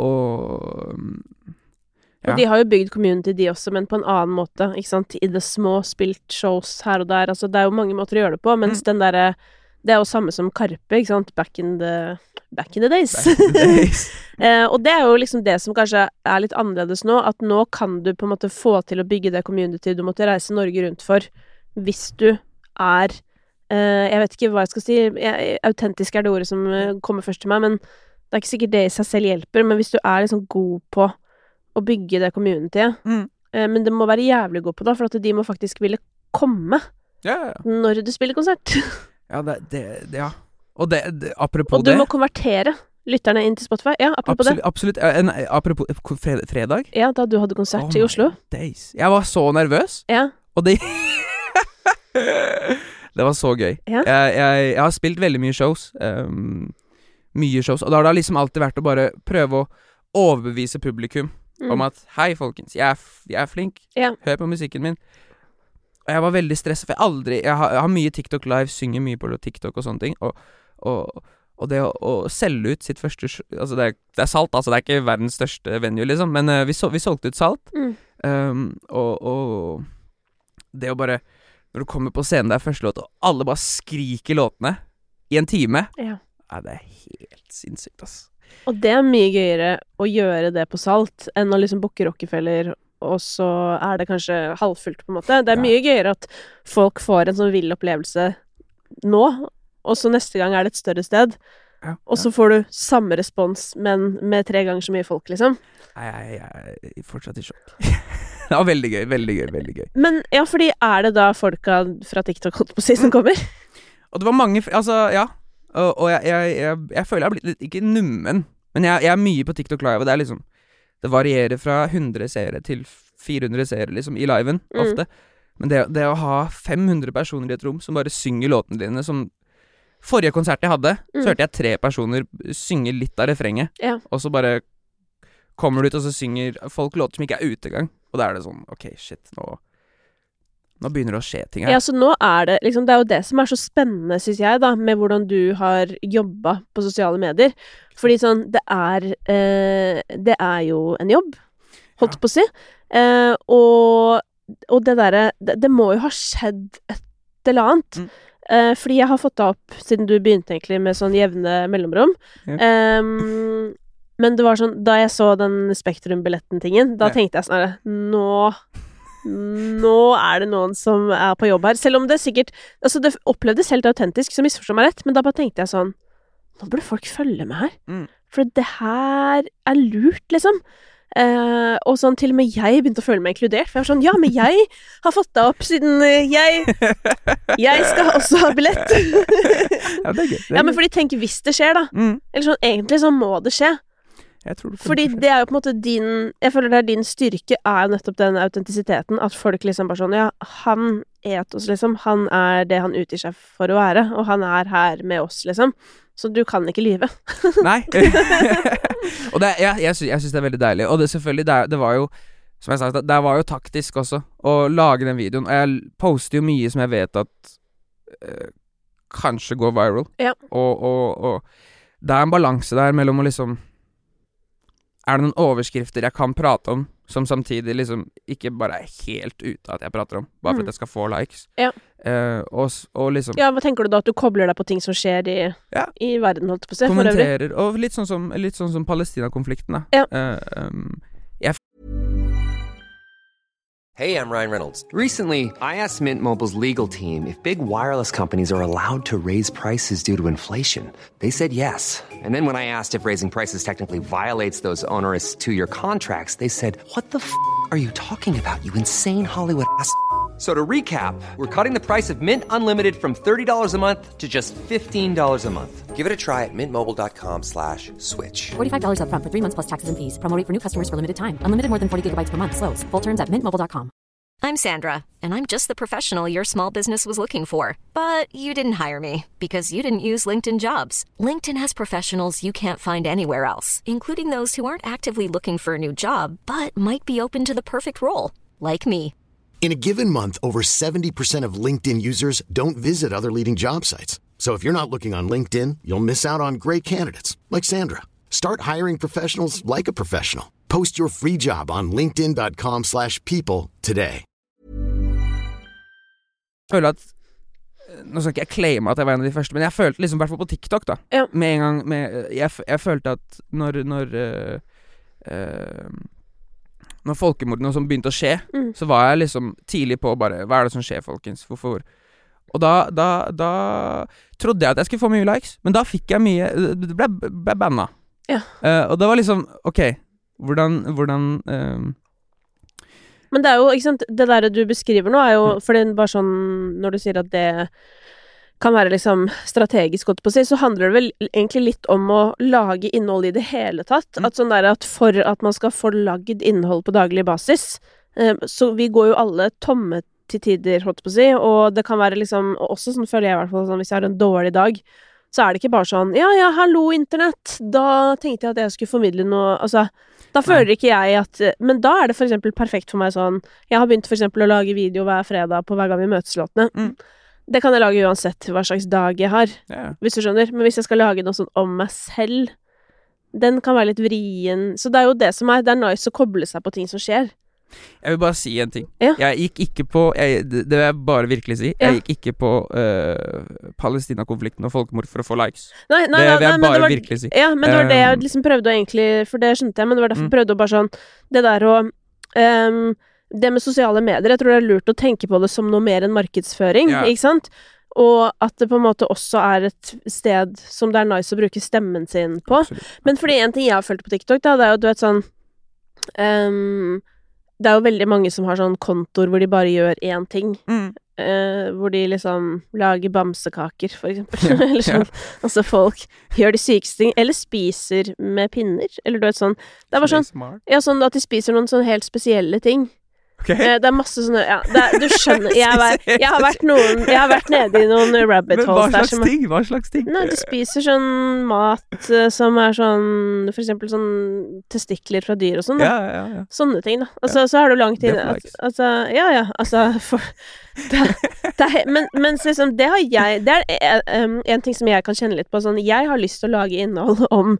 og ja. Og de har jo bygd community, de også, men på en annen måte, ikke sant? I det små, spilt shows her og der, altså det er jo mange måter å gjøre det på, mens mm. den der, det er jo samme som Karpe, ikke sant? Back in the, back in the days. Back in the days. eh, og det er jo liksom det som kanskje er litt annerledes nå, at nå kan du på en måte få til å bygge det community du måtte reise Norge rundt for, hvis du er Uh, jeg vet ikke hva jeg skal si, jeg, autentisk er det ordet som uh, kommer først til meg, men det er ikke sikkert det i seg selv hjelper, men hvis du er liksom god på å bygge det communityet, mm. uh, men det må være jævlig god på det, for at de må faktisk ville komme ja, ja. når du spiller konsert. Ja, det, det, det ja. Og det, det apropos det. Og du det, må konvertere lytterne inn til Spotify. Ja, apropos absolutt, det. Absolutt. En, apropos fredag. Ja, da du hadde konsert oh i Oslo. Days. Jeg var så nervøs. Ja. Og det det var så gøy. Ja. Jeg, jeg, jeg har spilt veldig mye shows. Um, mye shows. Og da har det liksom alltid vært å bare prøve å, overbevise publikum mm. om at, hei folkens, jeg er, f- jeg er flink, ja. hør på musikken min. Og jeg var veldig stresset, for jeg aldri, jeg har, jeg har mye TikTok live, synger mye på TikTok og sånne ting, og, og, og det å, å selge ut sitt første, altså det er, det er salt, altså det er ikke verdens største venue liksom, men uh, vi, så, vi solgte ut salt, mm. um, og, og det å bare, når du kommer på scenen der første låt, og alle bare skriker låtene i en time, ja. Ja, det er helt sinnssykt, ass. Og det er mye gøyere å gjøre det på salt, enn å liksom booke Rockefeller, og så er det kanskje halvfullt på en måte. Det er ja. Mye gøyere at folk får en sånn vill opplevelse nå, og så neste gang er det et større sted, ja, og så ja. Får du samme respons, men med tre ganger så mye folk, liksom. Nei, jeg, jeg er fortsatt i sjokk. Det var veldig gøy, veldig gøy, veldig gøy. Men ja, fordi er det da folka fra TikTok holdt på å si som kommer? Og det var mange, altså, ja, og, og jeg, jeg, jeg, jeg føler jeg har blitt litt, ikke nummen, men jeg, jeg er mye på TikTok live, og det er liksom, det varierer fra hundre seere til fire hundre seere, liksom, i liven, mm. ofte. Men det, det å ha fem hundre personer i et rom som bare synger låtene dine, som forrige konsert jeg hadde, mm. så hørte jeg tre personer synge litt av refrenget, ja. Og så bare kommer du ut, og så synger folk låter som ikke er ute gang, og da er det sånn, ok, shit, nå... Nå begynner det å skje ting her. Ja, så nå er det liksom, det er jo det som er så spennende, synes jeg da, med hvordan du har jobbet på sosiale medier. Fordi sånn, det er, eh, det er jo en jobb, holdt ja. På å si. Eh, og, og det der, det, det må jo ha skjedd et eller annet. Mm. Eh, fordi jeg har fått det opp, siden du begynte egentlig med sånn jevne mellomrom. Ja. Eh, men det var sånn, da jeg så den Spektrum-billetten-tingen, da ja. Tenkte jeg sånn, nå... Nå er det noen som er på jobb her. Selv om det sikkert altså det opplevdes helt autentisk, så misforstår meg rett, men da bare tenkte jeg sånn, nå burde folk følge med her. Mm. For det her er lurt, liksom. Eh, og sånn, til og med jeg begynte å føle meg inkludert. For jeg var sånn, ja, men jeg har fått deg opp siden jeg Jeg skal også ha billett. Ja, det er gøy. Ja, men fordi tenk hvis det skjer, da. Mm. Eller sånn, egentlig så må det skje. Jeg tror det Fordi det er jo på en måte din jeg føler det er din styrke er jo nettopp den autentisiteten, at folk liksom bare sånn, ja, han etos liksom, han er det han utgir seg for å være, og han er her med oss liksom, så du kan ikke lyve. Nei. Og det, jeg, jeg, sy- jeg synes det er veldig deilig, og det selvfølgelig, det, det var jo, som jeg sa, det, det var jo taktisk også, å lage den videoen, og jeg poster jo mye som jeg vet at øh, kanskje går viral, ja. og, og, og det er en balanse der mellom å liksom er det noen overskrifter jeg kan prate om, som samtidig liksom ikke bare er helt ute at jeg prater om, bare for at jeg skal få likes. Ja. Uh, og, og liksom... Ja, hva tenker du da? At du kobler deg på ting som skjer i, ja. I verden, holdt på å si? Kommenterer, og litt sånn som, litt sånn som Palestina-konflikten, da. Ja. Uh, um, jeg... Hey, I'm Ryan Reynolds. Recently, I asked Mint Mobile's legal team if big wireless companies are allowed to raise prices due to inflation. They said yes. And then when I asked if raising prices technically violates those onerous two-year contracts, they said, what the f*** are you talking about, you insane Hollywood ass f- So to recap, we're cutting the price of Mint Unlimited from thirty dollars a month to just fifteen dollars a month. Give it a try at mintmobile.com slash switch. forty-five dollars up front for three months plus taxes and fees. Promo rate for new customers for limited time. Unlimited more than forty gigabytes per month. Slows full terms at mint mobile dot com. I'm Sandra, and I'm just the professional your small business was looking for. But you didn't hire me because you didn't use LinkedIn Jobs. LinkedIn has professionals you can't find anywhere else, including those who aren't actively looking for a new job, but might be open to the perfect role, like me. In a given month, over seventy percent of LinkedIn users don't visit other leading job sites. So if you're not looking on LinkedIn, you'll miss out on great candidates like Sandra. Start hiring professionals like a professional. Post your free job on linkedin.com slash people today. Jeg føler at nå skal ikke jeg claime at jeg var en av de første, men jeg følte liksom, i hvert fall på TikTok da, ja. Med en gang med, jeg, jeg følte at når når uh, uh, når folkemordene som begynte å skje, mm. så var jeg liksom tidlig på bare, hva er det som skjer, folkens? Hvorfor? Og da, da, da trodde jeg at jeg skulle få mye likes, men da fikk jeg mye, det ble, ble banna. Ja. Uh, og det var liksom, ok, hvordan, hvordan uh, Men det er jo, ikke sant, det der du beskriver nå er jo, for det er bare sånn, når du sier at det kan være liksom strategisk godt på å si, så handler det vel egentlig litt om å lage innhold i det hele tatt. Mm. At sånn der at for at man skal få lagd innhold på daglig basis, eh, så vi går jo alle tomme til tider, holdt på å si, og det kan være liksom, og også sånn føler jeg i hvert fall, sånn, hvis jeg har en dårlig dag, så er det ikke bare sånn, ja, ja, hallo internett, da tenkte jeg at jeg skulle formidle noe, altså, da føler Nei. ikke jeg at, men da er det for eksempel perfekt for meg sånn, jeg har begynt for eksempel å lage video hver fredag på hver gang vi møteslåtene. Mm. Det kan jeg lage uansett hva slags dag jeg har, yeah. hvis du skjønner, men hvis jeg skal lage noe sånn om meg selv, den kan være litt vrien, så det er jo det som er, det er nice å koble seg på ting som skjer. Jeg vil bare si en ting. Ja. Jeg gikk ikke på jeg, Det vil jeg bare virkelig si. Jeg ja. gikk ikke på uh, Palestina-konflikten og folkemord for å få likes. Nei, nei, det vil jeg nei, bare var, virkelig si. Ja, men det var det jeg liksom prøvde å egentlig for det skjønte jeg, men det var derfor jeg prøvde å bare sånn det der å um, det med sosiale medier, jeg tror det er lurt å tenke på det som noe mer enn markedsføring, ja. ikke sant? Og at det på en måte også er et sted som det er nice å bruke stemmen sin på. Absolutt. Men fordi en ting jeg har følt på TikTok da, det er jo, du vet sånn um, det er jo veldig mange som har sånn kontor hvor de bare gjør én ting. Mm. Uh, hvor de liksom lager bamsekaker, for eksempel. Ja, eller sånn. Ja. Altså folk gjør de sykeste ting. Eller spiser med pinner. Eller du vet sånn. Det er bare sånn, ja, sånn at de spiser noen sånn helt spesielle ting. Okay. Uh, det er masse sånne ja, det er, du skjønner jeg har, vært, jeg har vært noen Jeg har vært nede i noen rabbit holes. Men hva slags der, ting? Hva slags ting? Nei, de spiser sånn mat uh, som er sånn for eksempel sånn testikler fra dyr og sånn. Ja, ja, ja. Sånne ting, da. Altså, ja. Så har du langt inn al Altså, ja, ja. Altså for, det, det er, men, men liksom, det har jeg Det er um, en ting som jeg kan kjenne litt på. Sånn, jeg har lyst til å lage innhold om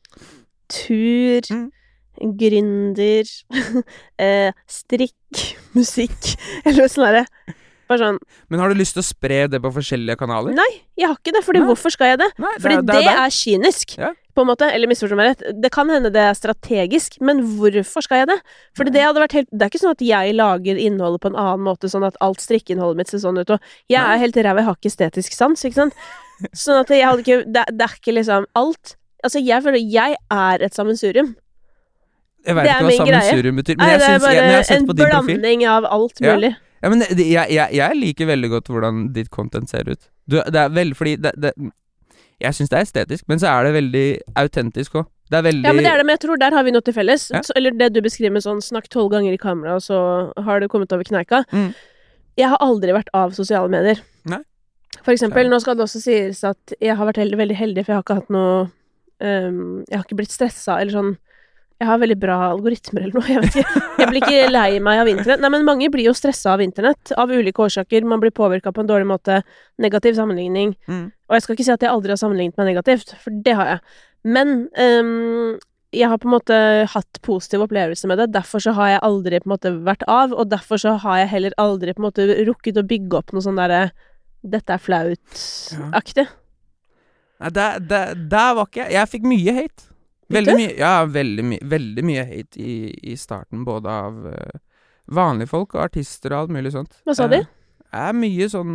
tur mm. gründer, eh, strikk, musikk, eller sånn derre. Bare sånn. Men har du lyst til å spre det på forskjellige kanaler? Nei, jeg har ikke det, fordi Nei. hvorfor skal jeg det? Nei, fordi det, det, det, er, er kynisk, ja. på en måte, eller misforstå meg rett. Det kan hende det er strategisk, men hvorfor skal jeg det? Fordi Nei. det hadde vært helt, det er ikke sånn at jeg lager innholdet på en annen måte, sånn at alt strikkeinnholdet mitt ser sånn ut, og jeg Nei. er helt ræv, jeg har ikke estetisk sans, ikke sant? Sånn at jeg hadde ikke, det, det er ikke liksom alt, altså jeg føler, jeg er et sammensurium. Jeg vet ikke hva sammensurium betyr, men Nei, jeg synes, jeg, når jeg har sett en på din profil en blanding av alt mulig. Ja, ja men det, jeg, jeg, jeg liker veldig godt hvordan ditt content ser ut. Du, det er veldig, fordi det, det, jeg synes det er estetisk, men så er det veldig autentisk også. Det er veldig... Ja, men det er det, men jeg tror der har vi noe til felles. Ja? Så, eller det du beskriver med sånn, snakk tolv ganger i kamera, og så har det kommet over kneika. Mm. Jeg har aldri vært av sosiale medier. Nei. For eksempel, nå skal det også sies at jeg har vært heldig, veldig heldig, for jeg har ikke hatt noe um, jeg har ikke blitt stresset, eller sånn jeg har veldig bra algoritmer eller noe, jeg vet ikke. Jeg blir ikke lei meg av internett. Nei, men mange blir jo stresset av internett, av ulike årsaker. Man blir påvirket på en dårlig måte. Negativ sammenligning. Mm. Og jeg skal ikke si at jeg aldri har sammenlignet meg negativt, for det har jeg. Men um, jeg har på en måte hatt positive opplevelser med det. Derfor så har jeg aldri på en måte vært av, og derfor så har jeg heller aldri på en måte rukket å bygge opp noe sånn derre dette er flaut-aktig. Nei, der, der, der var ikke jeg. Jeg fikk mye hate. Veldig mye, ja, veldig, my, veldig mye hate i, i starten, både av uh, vanlige folk og artister og alt mulig sånt. Hva sa de? Det uh, er mye sånn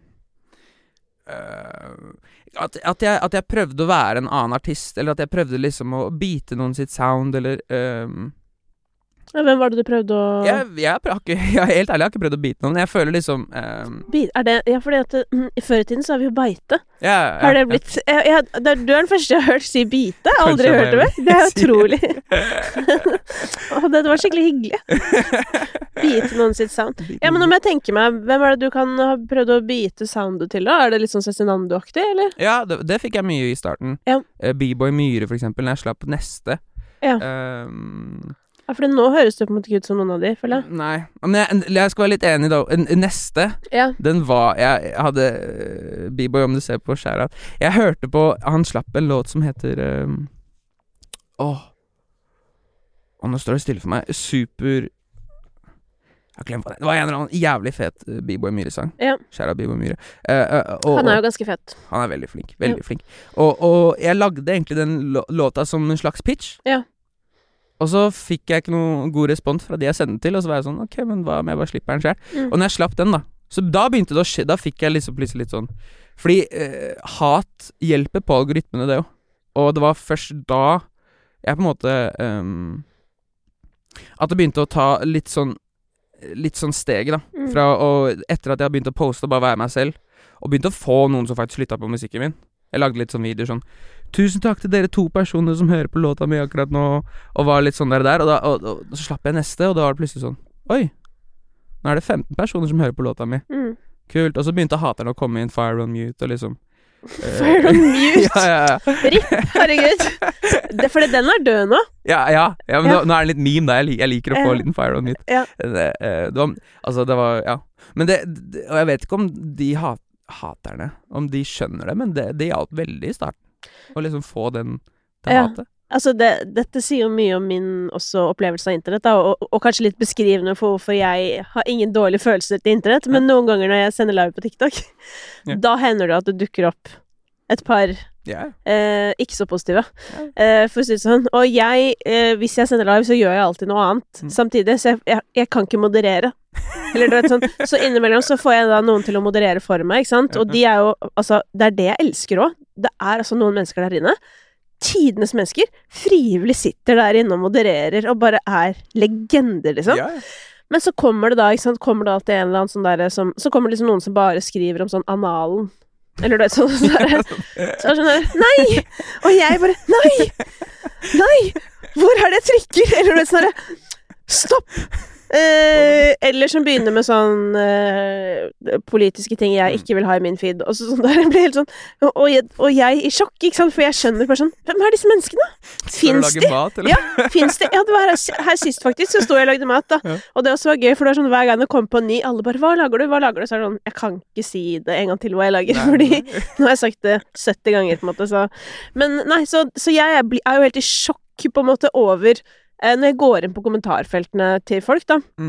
uh, at, at, jeg, at jeg prøvde å være en annen artist, eller at jeg prøvde liksom å bite noen sitt sound, eller um, ja, hvem var det du prøvde å Jeg, jeg, har ikke, jeg helt ærlig, jeg har ikke prøvd å bite noen, men jeg føler liksom um... Bit, er det, ja, fordi at mm, i før i tiden så har vi jo beite. Ja, ja, har det blitt ja. jeg, jeg, det, Du er den første jeg har hørt si bite. Jeg har aldri hørt det med. Det er utrolig. Å, det var skikkelig hyggelig. Bite noen sitt sound. Ja, men om jeg tenker meg, hvem er det du kan ha prøvd å bite soundet til da? Er det litt sånn Cezinando-aktig, eller? Ja, det, det fikk jeg mye i starten. Ja. uh, B-Boy Myhre for eksempel, når jeg slapp Neste. Ja. Um, Ja, for nå høres det på en måte ikke ut som noen av de, føler jeg. Nei, men jeg, jeg skal være litt enig da. Neste, ja. den var Jeg, jeg hadde uh, B-Boy, om du ser på skjæret. Jeg hørte på Han slapp en låt som heter um, Åh Åh, nå står det stille for meg. Super Jeg har glemt hva det Det var en eller annen jævlig fet uh, B-Boy Myhre-sang. Ja. Skjæret B-Boy Myhre. Uh, uh, og, han er jo ganske fett. Han er veldig flink. Veldig ja. flink. Og, og jeg lagde egentlig den låta som en slags pitch. Ja. Og så fikk jeg ikke noe god respons fra de jeg sendte til, og så var jeg sånn, ok, men hva om jeg bare slipper den selv? Mm. Og når jeg slapp den da, så da begynte det å skje, da fikk jeg liksom plutselig litt sånn, fordi eh, hat hjelper på algoritmene det jo, og det var først da jeg på en måte, um, at det begynte å ta litt sånn, litt sånn steg da, mm. fra, og etter at jeg begynte å poste og bare være meg selv, og begynte å få noen som faktisk lyttet på musikken min. Jeg lagde litt sånn videoer sånn tusen takk til dere to personer som hører på låta mi akkurat nå, og var litt sånn der der, og, da, og, og, og så slapp jeg neste, og da var det plutselig sånn oi, nå er det femten personer som hører på låta mi. Mm. Kult. Og så begynte haterne å komme inn, Fire on Mute, og liksom Fire on mute. ja, ja, ja. Ripp, herregud. Det, fordi den er død nå. Ja, ja, ja men ja. Nå, nå er det litt meme da. Jeg liker, jeg liker å få ja. en liten fire on mute. Ja. Det, det var, altså, det var, ja. Men det, det, og jeg vet ikke om de hat, haterne, om de skjønner det, men det, det hjalp veldig i starten. Å liksom få den, det ja. hatet. Altså, det, dette sier jo mye om min også opplevelse av internett, da, og, og kanskje litt beskrivende for hvorfor jeg har ingen dårlige følelser til internett, men noen ganger når jeg sender live på TikTok, ja. da hender det at det dukker opp et par yeah. eh, ikke så positive, yeah. eh, for å si det sånn. Og jeg, eh, hvis jeg sender live, så gjør jeg alltid noe annet mm. samtidig, så jeg, jeg, jeg kan ikke moderere. Eller du vet sånn, så innimellom så får jeg da noen til å moderere for meg, ikke sant? Og de er jo, altså, det er det jeg elsker også. Det er altså noen mennesker der inne, tidenes mennesker, frivillig sitter der inne og modererer, og bare er legender, liksom. Ja. Men så kommer det da, ikke sant, kommer det alltid en eller annen sånn der, som, så kommer det liksom noen som bare skriver om sånn analen, eller du vet sånn, så er det sånn der, nei! Og jeg bare, nei! Nei! Hvor er det jeg trykker? Eller du vet sånn der, stopp! Eh, eller som begynner med sånn eh, politiske ting jeg ikke vil ha i min feed, og så sånn der, jeg blir helt sånn, og jeg, og jeg i sjokk, ikke sant, for jeg skjønner bare sånn, hvem er disse menneskene? Finns de? Mat, ja, finns de? Ja, det var her, her sist faktisk, så stod jeg og lagde mat da, ja. Og det også var gøy, for det var sånn, hver gang det kom på en ny, alle bare, hva lager du, hva lager du? Så er det sånn, jeg kan ikke si det en gang til hva jeg lager, nei, fordi nei. Nå har jeg sagt det sytti ganger på en måte, så, men nei, så, så jeg er, er jo helt i sjokk på en måte over når jeg går inn på kommentarfeltene til folk, da. Mm.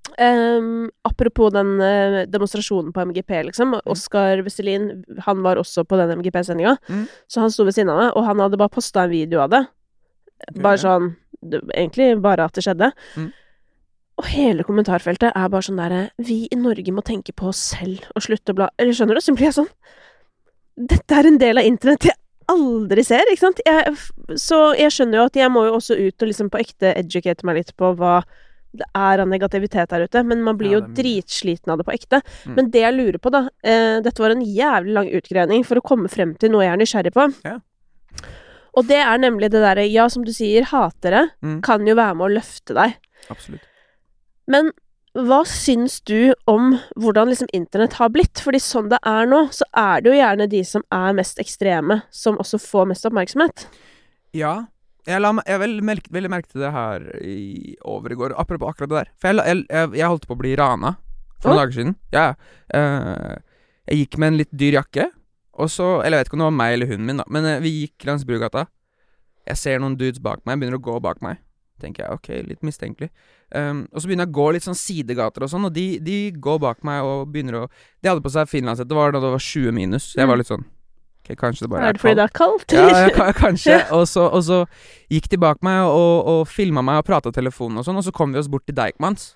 Um, apropos den uh, demonstrasjonen på M G P, liksom. Mm. Oskar Vestelin, han var også på den M G P-sendinga. Mm. Så han sto ved siden av meg, og han hadde bare postet en video av det. Okay, bare sånn, det, egentlig bare at det skjedde. Mm. Og hele kommentarfeltet er bare sånn der, vi i Norge må tenke på oss selv og slutte å bla. Eller skjønner du? Så blir jeg sånn, dette er en del av internett. Jeg aldri ser, ikke sant? Jeg, så jeg skjønner jo at jeg må jo også ut og liksom på ekte educate meg litt på hva det er av negativitet der ute, men man blir ja, jo dritsliten av det på ekte. Mm. Men det jeg lurer på da, eh, dette var en jævlig lang utgreining for å komme frem til noe jeg er nysgjerrig på. Ja. Og det er nemlig det der, ja, som du sier, hatere mm. kan jo være med å løfte deg. Absolutt. Men hva syns du om hvordan liksom internett har blitt? Fordi sånn det er nå, så er det jo gjerne de som er mest ekstreme, som også får mest oppmerksomhet. Ja, jeg, la, jeg vel merke, veldig merke til det her i, over i går, apropos akkurat det der. For jeg, jeg, jeg, jeg holdt på å bli rana for noen oh. dager siden. Ja, uh, jeg gikk med en litt dyr jakke, og så, eller jeg vet ikke om det var meg eller hunden min da, men uh, vi gikk langs Brugata. Jeg ser noen dudes bak meg, begynner å gå bak meg. Tenker jeg, ok, litt mistenkelig. Um, og så begynner jeg å gå litt sånn sidegater og sånn, og de, de går bak meg og begynner å... De hadde på seg finlandshette, det var da det var tjue minus. Så jeg var litt sånn, ok, kanskje det bare er, er det fordi det er kaldt? Ja, ja, kanskje. Og så, og så gikk de bak meg og, og filmet meg og pratet telefonen og sånn, og så kom vi oss bort til Deichmans.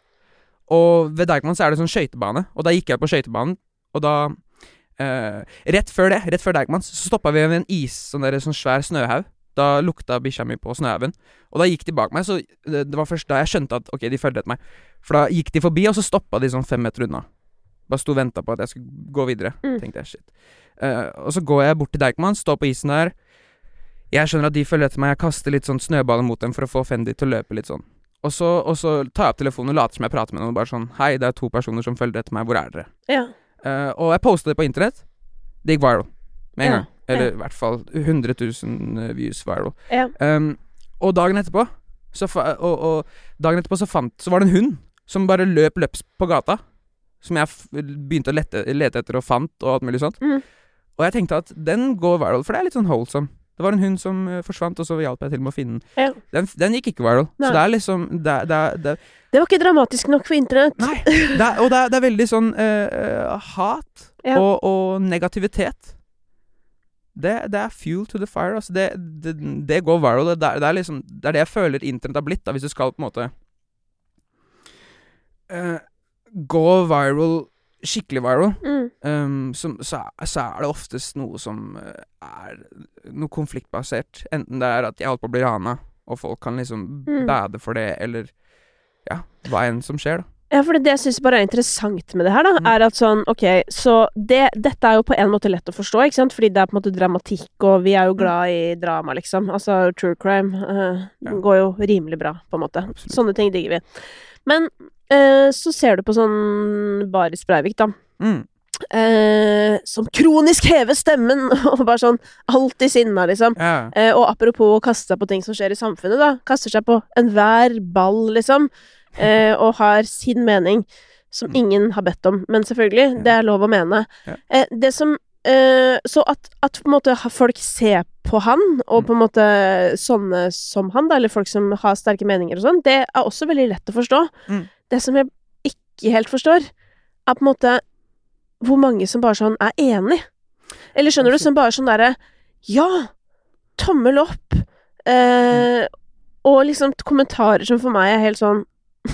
Og ved Deichmans er det sånn skøytebane, og da gikk jeg på skøytebanen, og da... Uh, rett før det, rett før Deichmans, så stoppet vi ved en is, sånn der, sånn svær snøhaug. Da lukta bikkja mi på snøhaugen. Og da gikk de bak meg, så det, det var først da jeg skjønte at ok, de følte etter meg. For da gikk de forbi, og så stoppet de sånn fem meter unna. Bare sto og ventet på at jeg skulle gå videre. Mm. Tenkte jeg, shit. Uh, og så går jeg bort til Deichman, står på isen der. Jeg skjønner at de følger etter meg. Jeg kaster litt sånn snøballer mot dem for å få Fendi til å løpe litt sånn. Og så, og så tar jeg opp telefonen og later som jeg prater med noen. Og bare sånn, hei, det er to personer som følger etter meg. Hvor er dere? Ja. Uh, og jeg postet det på internett. Det gikk viral. Med en ja. gang. Eller ja. i hvert fall hundre tusen views viral. Ja. Um, og dagen etterpå så, fa- og, og dagen etterpå så, fant, så var det en hund som bare løp løps på gata. Som jeg f- begynte å lete, lete etter og fant og alt mulig sånt. Mm. Og jeg tenkte at den går viral, for det er litt sånn wholesome. Det var en hund som uh, forsvant, og så hjalp jeg til med å finne den. Ja. Den, den gikk ikke viral. Nei. Så det er liksom det, det, det, det var ikke dramatisk nok for internett. Nei, det er, og det er, det er veldig sånn uh, hat ja. og, og negativitet. Det, det er fuel to the fire, altså det, det, det går viral, det, det, er liksom, det er det jeg føler internett har blitt da, hvis du skal på en måte uh, gå viral, skikkelig viral, mm. um, som, så, så er det oftest noe som uh, er noe konfliktbasert, enten det er at jeg holdt på å bli rana, og folk kan liksom mm. bade for det, eller ja, hva enn som skjer da. Ja, for det, det jeg synes bare er interessant med det her da, mm. er at sånn, ok, så det, dette er jo på en måte lett å forstå, ikke sant? Fordi det er på en måte dramatikk, og vi er jo glad i drama, liksom. Altså, true crime uh, ja. går jo rimelig bra, på en måte. Absolutt. Sånne ting digger vi. Men uh, så ser du på sånn Baris Breivik, da. Mm. eh, som kronisk hever stemmen, og bare sånn alltid sinna, liksom. Ja. Eh, og apropos å kaste seg på ting som skjer i samfunnet, da. Kaster seg på enhver ball, liksom. Eh, og har sin mening, som ingen har bedt om. Men selvfølgelig, det er lov å mene. Ja. Eh, det som eh, Så at, at på en måte folk ser på han, og på en måte sånne som han, da, eller folk som har sterke meninger og sånn, det er også veldig lett å forstå. Mm. Det som jeg ikke helt forstår, er på en måte hvor mange som bare sånn er enig. Eller skjønner du, som bare sånn derre ja, tommel opp, eh, og liksom kommentarer som for meg er helt sånn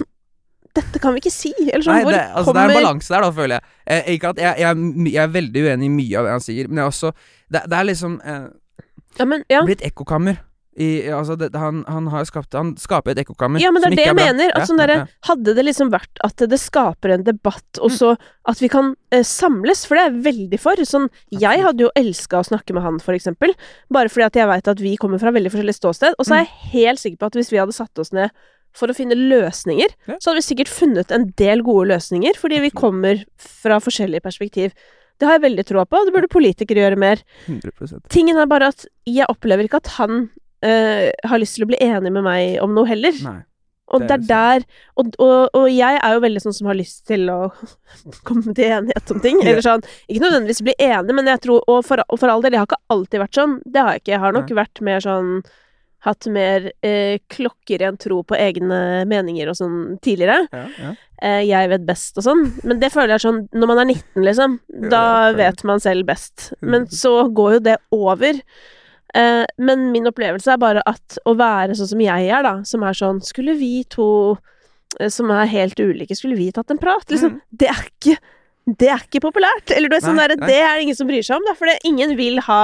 dette kan vi ikke si. Eller sånn, Nei, hvor det, altså, kommer det er en balanse der, da, føler jeg. Eh, ikke at jeg, jeg, jeg er veldig uenig i mye av det han sier, men jeg er også Det, det er liksom eh, ja, men, ja. blitt ekkokammer. I, altså, det, han, han har skapt Han skaper et ekkokammer. Ja, men det er det jeg mener. At ja, sånn der, ja, ja. hadde det liksom vært at det skaper en debatt, og så at vi kan eh, samles, for det er jeg veldig for. Sånn, jeg hadde jo elska å snakke med han, for eksempel, bare fordi at jeg vet at vi kommer fra veldig forskjellige ståsted, og så er jeg helt sikker på at hvis vi hadde satt oss ned for å finne løsninger, ja. så hadde vi sikkert funnet en del gode løsninger, fordi vi kommer fra forskjellige perspektiv. Det har jeg veldig tro på, og det burde politikere gjøre mer. hundre prosent. Tingen er bare at jeg opplever ikke at han øh, har lyst til å bli enig med meg om noe heller. Nei. Og det er der og, og, og jeg er jo veldig sånn som har lyst til å komme til enighet om ting. Eller sånn, ikke nødvendigvis bli enig, men jeg tror Og for, og for all del, jeg har ikke alltid vært sånn. Det har jeg ikke. Jeg har nok Nei. vært mer sånn Hatt mer eh, klokkeren tro på egne meninger og sånn tidligere. Ja, ja. Eh, jeg vet best og sånn. Men det føler jeg sånn når man er nitten, liksom. Da Ja, vet man selv best. Men så går jo det over. Eh, men min opplevelse er bare at å være sånn som jeg er, da, som er sånn Skulle vi to eh, som er helt ulike, skulle vi tatt en prat? Liksom, Mm. det er ikke Det er ikke populært. Eller du er sånn Nei, der, nei. det er det ingen som bryr seg om, da, for det, ingen vil ha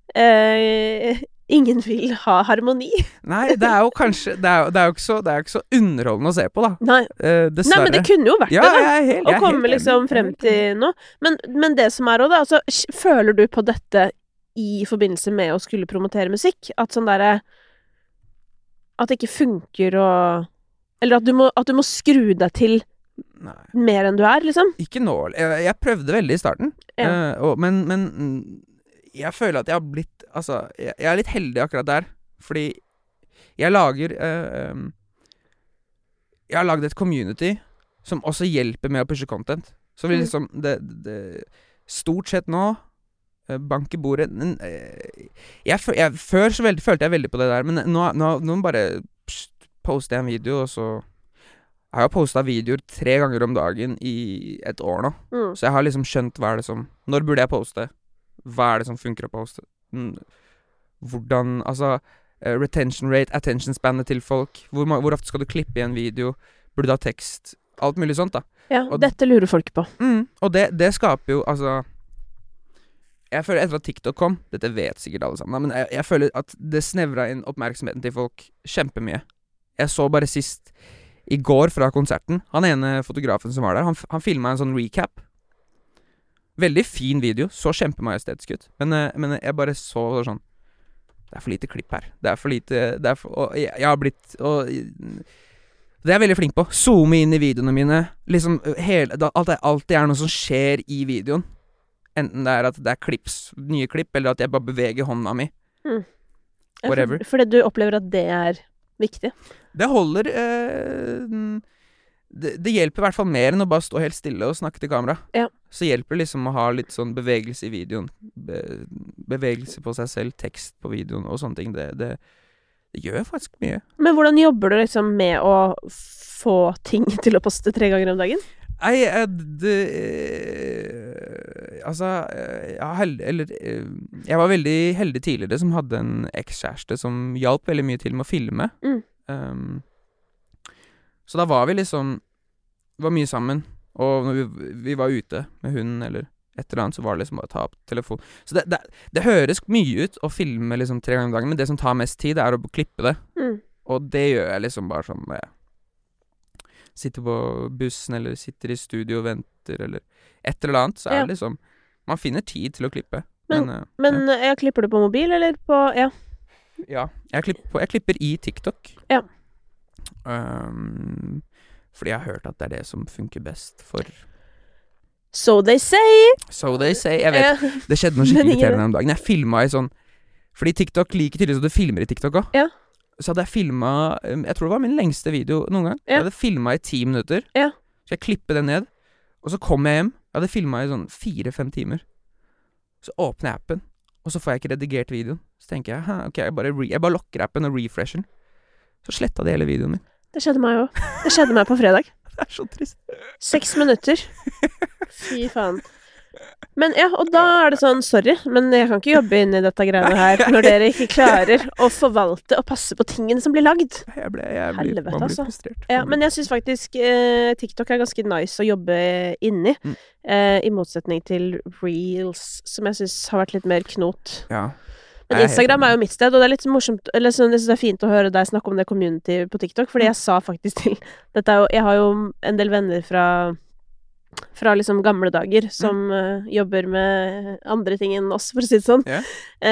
eh, Ingen vil ha harmoni. Nei, det er jo kanskje Det er jo, det er jo ikke, så, det er jo ikke så underholdende å se på, da. Nei. Eh, dessverre. Nei, men det kunne jo vært Ja, det, da. jeg er helt- Å jeg er komme helt liksom enig. frem til noe. Men, men det som er òg, da, altså sj- føler du på dette i forbindelse med å skulle promotere musikk? At sånn derre At det ikke funker å Eller at du må, at du må skru deg til Nei. mer enn du er, liksom? Ikke nå. Jeg, jeg prøvde veldig i starten, Ja. eh, og, men, men mm, jeg føler at jeg har blitt Altså, jeg, jeg er litt heldig akkurat der, fordi jeg lager eh, um, Jeg har lagd et community som også hjelper med å pushe content. Så vi Mm. liksom det, det, Stort sett nå eh, bank i bordet men, eh, jeg, fø- jeg, Før så veldig, følte jeg veldig på det der, men nå, nå, nå bare pst, poster jeg en video, og så Jeg har postet videoer tre ganger om dagen i et år nå. Mm. Så jeg har liksom skjønt hva er det som Når burde jeg poste? Hva er det som funker å poste? Mm, Hvordan Altså eh, retention rate, attention spannet til folk. Hvor, ma- hvor ofte skal du klippe i en video? Burde du ha tekst? Alt mulig sånt, da. Ja, Og- dette lurer folk på. Mm, og det, det skaper jo Altså Jeg føler etter at TikTok kom Dette vet sikkert alle sammen, men jeg, jeg føler at det snevra inn oppmerksomheten til folk kjempemye. Jeg så bare sist i går fra konserten han ene fotografen som var der, han, f- han filma en sånn recap. Veldig fin video, så kjempemajestetisk ut. Men, eh, men jeg bare så sånn Det er for lite klipp her. Det er for lite det er for, Og jeg, jeg har blitt og, Det er jeg veldig flink på. Zoome inn i videoene mine. Liksom hele, da, alt, det, alltid er noe som skjer i videoen. Enten det er at det er klips, nye klipp, eller at jeg bare beveger hånda mi. Mm. Ja, Whatever. For, fordi du opplever at det er viktig. Det holder eh, det, det hjelper i hvert fall mer enn å bare stå helt stille og snakke til kamera. Ja. Så hjelper det liksom å ha litt sånn bevegelse i videoen. Be, bevegelse på seg selv, tekst på videoen og sånne ting. Det, det, det gjør faktisk mye. Men hvordan jobber du liksom med å få ting til å poste tre ganger om dagen? Nei, eh, det eh, Altså eh, jeg, har held, eller, eh, jeg var veldig heldig tidligere som hadde en ekskjæreste som hjalp veldig mye til med å filme. Mm. Um, så da var vi liksom Var mye sammen. Og når vi, vi var ute med hunden eller et eller annet, så var det liksom bare å ta opp telefonen. Så det, det, det høres mye ut å filme liksom tre ganger om dagen, men det som tar mest tid, det er å klippe det. Mm. Og det gjør jeg liksom bare sånn når jeg sitter på bussen, eller sitter i studio og venter, eller et eller annet, så er Ja. det liksom Man finner tid til å klippe. Men- eh, Men ja. jeg klipper du på mobil, eller på Ja. ja, jeg klipper, på, jeg klipper i TikTok. Ja. Um, fordi jeg har hørt at det er det som funker best for So they say. So they say. Jeg vet, uh, det skjedde noe skikkelig irriterende om dagen. Jeg filmet i sånn, fordi TikTok liker tydelig så du filmer i TikTok også. Ja. Så hadde jeg filmet, jeg tror det var min lengste video noen gang. Ja. Jeg hadde filmet i ti minutter. Ja. Så jeg klippet den ned. Og så kom jeg hjem. Jeg hadde filmet i sånn fire-fem timer. Så åpner jeg appen. Og så får jeg ikke redigert videoen. Så tenker jeg, ok, jeg bare, re- jeg bare lokker appen og refresher den. Så slettet det hele videoen min. Det skjedde meg jo. Det skjedde meg på fredag. Det er så trist. Seks minutter. Fy faen. Men ja, og da er det sånn, sorry, men jeg kan ikke jobbe inn i dette greiene her når dere ikke klarer å forvalte og passe på tingene som blir lagd. Jeg ble, jeg blir, Helvete, man blir altså. frustrert. Ja, men jeg synes faktisk eh, TikTok er ganske nice å jobbe inni, mm. eh, i motsetning til Reels, som jeg synes har vært litt mer knot. Ja. Men Instagram er jo mitt sted, og det er litt morsomt, eller sånn, jeg synes det er fint å høre deg snakke om det community på TikTok, fordi jeg sa faktisk til, dette er jo, jeg har jo en del venner fra fra liksom gamle dager, som mm. uh, jobber med andre ting enn oss, for å si det sånn. Yeah.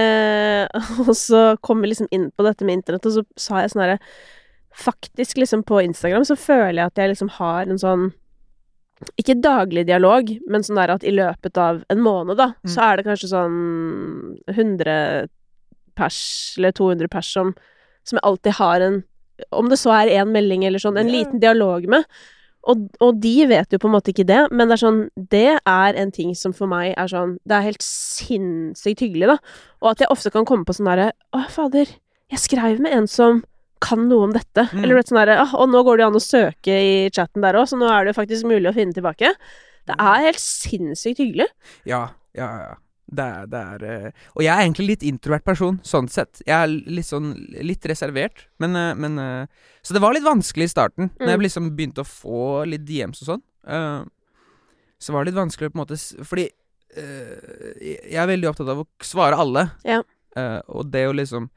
Uh, og så kom vi liksom inn på dette med internett, og så sa jeg sånn her, faktisk liksom på Instagram så føler jeg at jeg liksom har en sånn, ikke daglig dialog, men sånn der at i løpet av en måned da, mm. så er det kanskje sånn hundre pers, eller to hundre pers som, som jeg alltid har en, om det så er en melding eller sånn, en yeah. liten dialog med. Og, og de vet jo på en måte ikke det, men det er sånn, det er en ting som for meg er sånn, det er helt sinnssykt hyggelig da, og at jeg ofte kan komme på sånn der, å fader, jeg skrev med en som kan noe om dette, mm. eller vet sånn der, og nå går det an å søke i chatten der også, så nå er det jo faktisk mulig å finne tilbake. Det er helt sinnssykt hyggelig. Ja, ja, ja. Det er, det er uh, og jeg er egentlig litt introvert person, sånn sett. Jeg er litt sånn, litt reservert, men, uh, men uh, så det var litt vanskelig i starten, mm. når jeg liksom begynte å få litt D Ms og sånn. Uh, så var det litt vanskelig på en måte, fordi uh, jeg er veldig opptatt av å svare alle. Ja. Uh, og det å liksom,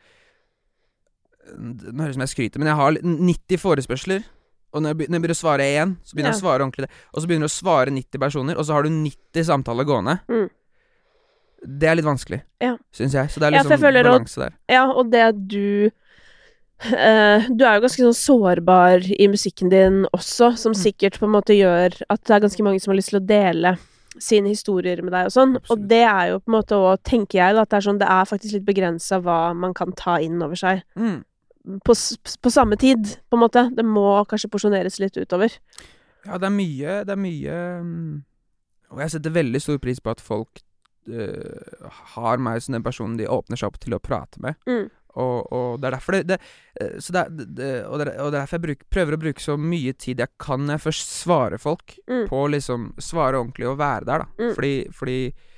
nå høres det som jeg skryter, men jeg har nitti forespørsler, og når jeg begynner å svare én, så begynner jeg ja. å svare ordentlig det. Og så begynner du å svare nitti personer, og så har du nitti samtaler gående. Mm. Det er litt vanskelig, ja. synes jeg. Så det er liksom ja, balanse der. Ja, og det at du uh, du er jo ganske sånn sårbar i musikken din også, som mm. sikkert på en måte gjør at det er ganske mange som har lyst til å dele sine historier med deg og sånn. Absolutt. Og det er jo på en måte også, tenker jeg da, at det er sånn, det er faktisk litt begrenset hva man kan ta inn over seg. Mm. På, på samme tid, på en måte. Det må kanskje porsjoneres litt utover. Ja, det er mye, det er mye og jeg setter veldig stor pris på at folk Uh, har meg som den personen de åpner seg opp til å prate med, mm. og, og det er derfor det, det, uh, så det, det, og, det, og det er derfor jeg bruk, prøver å bruke så mye tid jeg kan når jeg først svarer folk, mm. på å liksom svare ordentlig og være der da, mm. fordi, fordi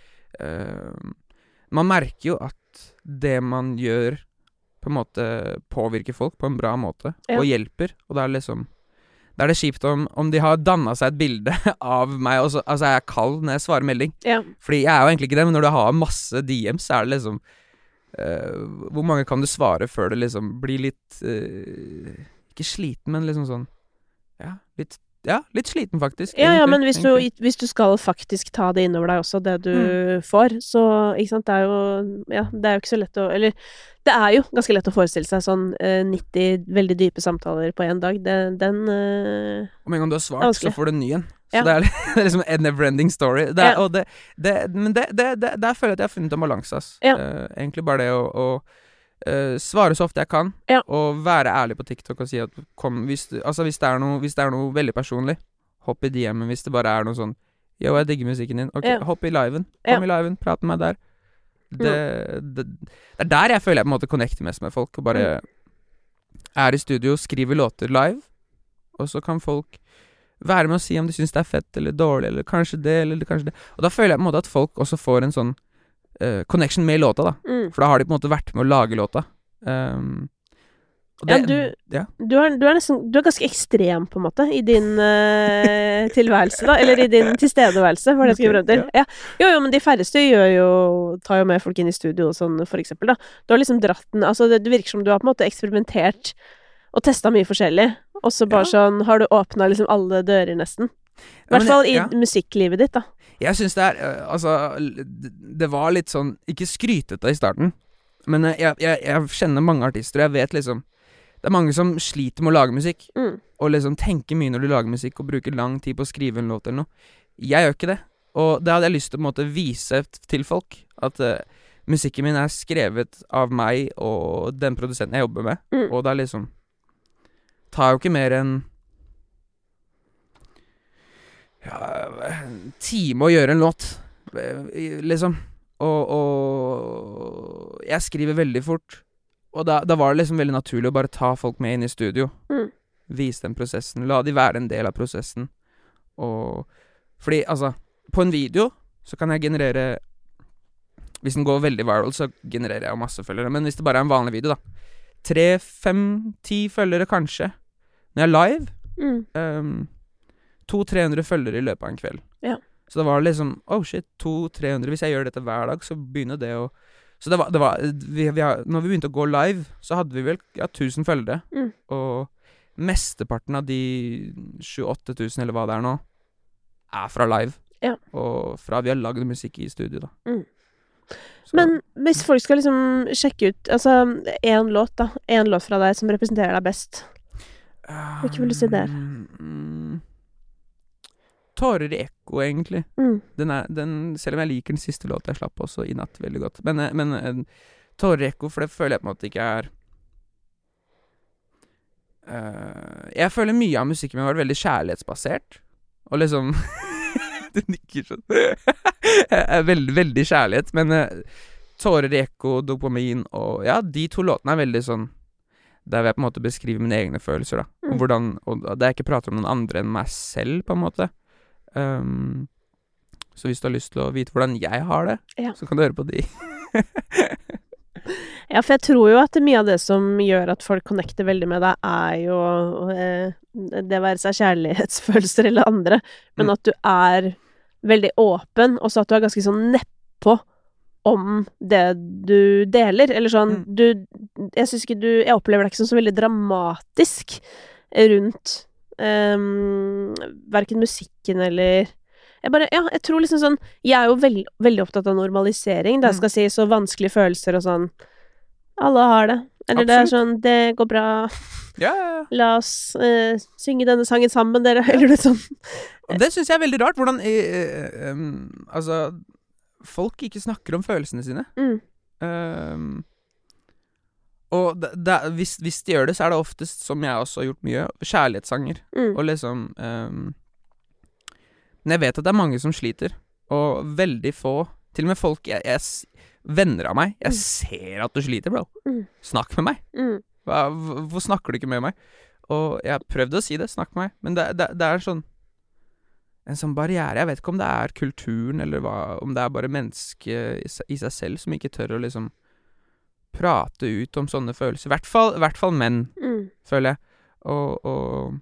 uh, man merker jo at det man gjør på en måte påvirker folk på en bra måte, ja. Og hjelper, og det er liksom Da er det kjipt om, om de har dannet seg et bilde av meg, og så, altså jeg er kald når jeg svarer melding. Ja. Fordi jeg er jo egentlig ikke det, men når du har masse D Ms, så er det liksom uh, hvor mange kan du svare før det liksom blir litt uh, ikke sliten, men liksom sånn ja, litt, ja, litt sliten faktisk. Ja, egentlig, ja, men hvis du, hvis du skal faktisk ta det innover deg også, det du mm. får, så, ikke sant, det er jo ja, det er jo ikke så lett å, eller det er jo ganske lett å forestille seg sånn uh, nitti veldig dype samtaler på en dag. Det, den uh, Om en gang du har svart, så får du en ny en. Så ja. det, er, det er liksom en never-ending story. Det er, ja. og det, det, men det, det, det, der føler jeg at jeg har funnet en balanse. Ja. Uh, egentlig bare det å, å uh, svare så ofte jeg kan, ja. og være ærlig på TikTok og si at kom, hvis, altså, hvis, det er noe, hvis det er noe veldig personlig, hopp i D M-en. Hvis det bare er noe sånn yo, jeg digger musikken din. Ok, ja. hopp i liven. Kom ja. i liven, prat med meg der. Det, det, det er der jeg føler jeg på en måte connecter mest med folk, og bare mm. er i studio, skriver låter live, og så kan folk være med og si om de synes det er fett eller dårlig, eller kanskje det, eller kanskje det. Og da føler jeg på en måte at folk også får en sånn uh, connection med låta da, mm. for da har de på en måte vært med å lage låta. Um, Det, ja, du, ja. Du, er, du, er nesten, du er ganske ekstrem på en måte i din uh, tilværelse da, eller i din tilstedeværelse, var det jeg skulle frem til. Ja. Jo, jo, men de færreste gjør jo, tar jo med folk inn i studio og sånn, for eksempel da. Du har liksom dratt den, altså det, det virker som du har på en måte eksperimentert og testet mye forskjellig, og så bare ja. sånn har du åpnet liksom alle dører nesten. I hvert fall i ja. musikklivet ditt da. Jeg synes det er, uh, altså, det var litt sånn, ikke skrytete i starten, men uh, jeg, jeg, jeg kjenner mange artister, og jeg vet liksom det er mange som sliter med å lage musikk, mm. og liksom tenker mye når du lager musikk, og bruker lang tid på å skrive en låt eller noe. Jeg gjør ikke det. Og det hadde jeg lyst til å på en måte vise til folk, at uh, musikken min er skrevet av meg og den produsenten jeg jobber med, mm. og det er liksom, tar jo ikke mer enn ja, en time å gjøre en låt, liksom, og, og jeg skriver veldig fort, og da, da var det liksom veldig naturlig å bare ta folk med inn i studio, mm. vise den prosessen, la de være en del av prosessen, og fordi, altså, på en video så kan jeg generere, hvis den går veldig viral, så genererer jeg jo masse følgere, men hvis det bare er en vanlig video da, tre, fem, ti følgere kanskje, når jeg er live, mm. um, to, tre hundre følgere i løpet av en kveld. Ja. Så det var liksom, oh shit, to, tre hundre, hvis jeg gjør dette hver dag, så begynner det å, så det var, det var vi, vi har, når vi begynte å gå live, så hadde vi vel, ja, tusen følgere, mm. og mesteparten av de sju til åtte tusen, eller hva det er nå, er fra live. Ja. Og fra vi har laget musikk i studio da. Mm. Men hvis folk skal liksom sjekke ut, altså, en låt da, en låt fra deg som representerer deg best, hvilken vil du si der? Um, Tårer i ekko, egentlig. Mm. Den er, den, selv om jeg liker den siste låten jeg slapp også i natt veldig godt. Men, men Tårer i ekko, for det føler jeg på en måte ikke er uh, jeg føler mye av musikken min var veldig kjærlighetsbasert. Og liksom du nikker sånn. veldig, veldig kjærlighet, men uh, Tårer i ekko, dopamin, og ja, de to låtene er veldig sånn, der vil jeg på en måte beskrive mine egne følelser da. Mm. Og hvordan, og det er ikke prater om noen andre enn meg selv, på en måte. Um, så hvis du har lyst til å vite hvordan jeg har det, ja. Så kan du høre på de. Ja, for jeg tror jo at mye av det som gjør at folk connecter veldig med deg, er jo eh, det være seg kjærlighetsfølelser eller andre, men mm. at du er veldig åpen, og så at du er ganske sånn nedpå om det du deler, eller sånn, mm. du, jeg synes ikke du, jeg opplever det ikke som så veldig dramatisk rundt um, hverken musikken eller jeg bare, ja, jeg tror liksom sånn, jeg er jo veld, veldig opptatt av normalisering, det skal si så vanskelige følelser og sånn, alle har det, eller Absolutt. Det er sånn, det går bra, ja, ja, ja. La oss uh, synge denne sangen sammen, dere, eller det sånn. Og det synes jeg er veldig rart, hvordan, uh, um, altså, folk ikke snakker om følelsene sine. Mm. Um, og det, det, hvis, hvis de gjør det, så er det oftest, som jeg også har gjort mye, kjærlighetssanger, mm. og liksom... Um, Men jeg vet at det er mange som sliter, og veldig få, til og med folk, jeg, jeg, venner av meg, jeg mm. ser at du sliter, bro. Mm. Snakk med meg. Mm. Hva, hvorfor snakker du ikke med meg? Og jeg har prøvd å si det, snakk med meg, men det, det, det er sånn, en sånn barriere, jeg vet ikke om det er kulturen, eller hva, om det er bare mennesket i, i seg selv som ikke tør å liksom prate ut om sånne følelser. I hvert fall, i hvert fall menn, mm. føler jeg. Og... og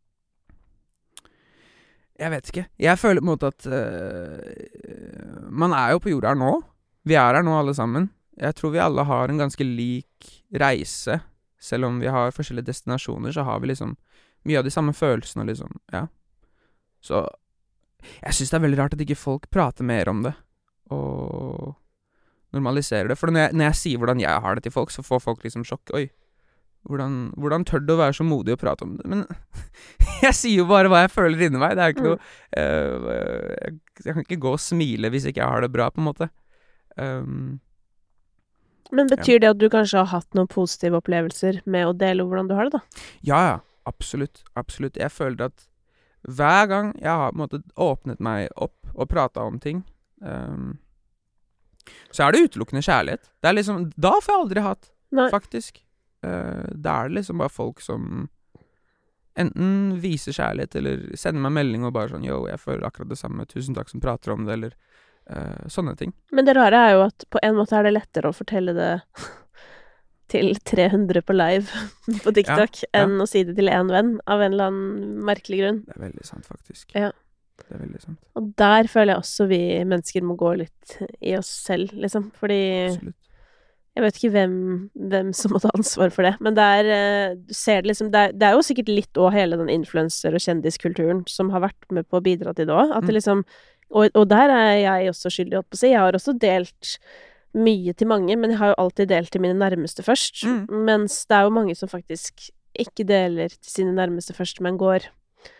jeg vet ikke. Jeg føler på en måte at uh, man er jo på jorda her nå. Vi er her nå alle sammen. Jeg tror vi alle har en ganske lik reise. Selv om vi har forskjellige destinasjoner, så har vi liksom mye av de samme følelsene, liksom. Ja. Så jeg synes det er veldig rart at ikke folk prater mer om det. Og normaliserer det. For når jeg, når jeg sier hvordan jeg har det til folk, så får folk liksom sjokk. Oi. Hvordan, hvordan tør du å være så modig å prate om det? Men jeg sier jo bare hva jeg føler inni meg. Det er jo ikke noe uh, jeg, jeg kan ikke gå og smile hvis ikke jeg har det bra, på en måte. Um, Men betyr ja. det at du kanskje har hatt noen positive opplevelser med å dele hvordan du har det, da? Ja, ja. Absolutt. Absolutt. Jeg føler at hver gang jeg har på en måte åpnet meg opp og pratet om ting, um, så er det utelukkende kjærlighet. Det er liksom, da får jeg aldri hatt, Nei. faktisk. Uh, da er det liksom bare folk som enten viser kjærlighet eller sender meg melding og bare sånn, jo, jeg føler akkurat det samme, tusen takk som prater om det, eller uh, sånne ting. Men det rare er jo at på en måte er det lettere å fortelle det til tre hundre på live på TikTok ja, ja. enn å si det til en venn av en eller annen merkelig grunn. Det er veldig sant, faktisk. Ja. Det er veldig sant. Og der føler jeg også vi mennesker må gå litt i oss selv, liksom, fordi Absolutt. Jeg vet ikke hvem, hvem som må ta ansvar for det, men det er, du ser det liksom, det er, det er jo sikkert litt også hele den influencer- og kjendiskulturen som har vært med på å bidra til det også, at det liksom, og, og der er jeg også skyldig, holdt på å si, jeg har også delt mye til mange, men jeg har jo alltid delt til mine nærmeste først, mm. mens det er jo mange som faktisk ikke deler til sine nærmeste først, men går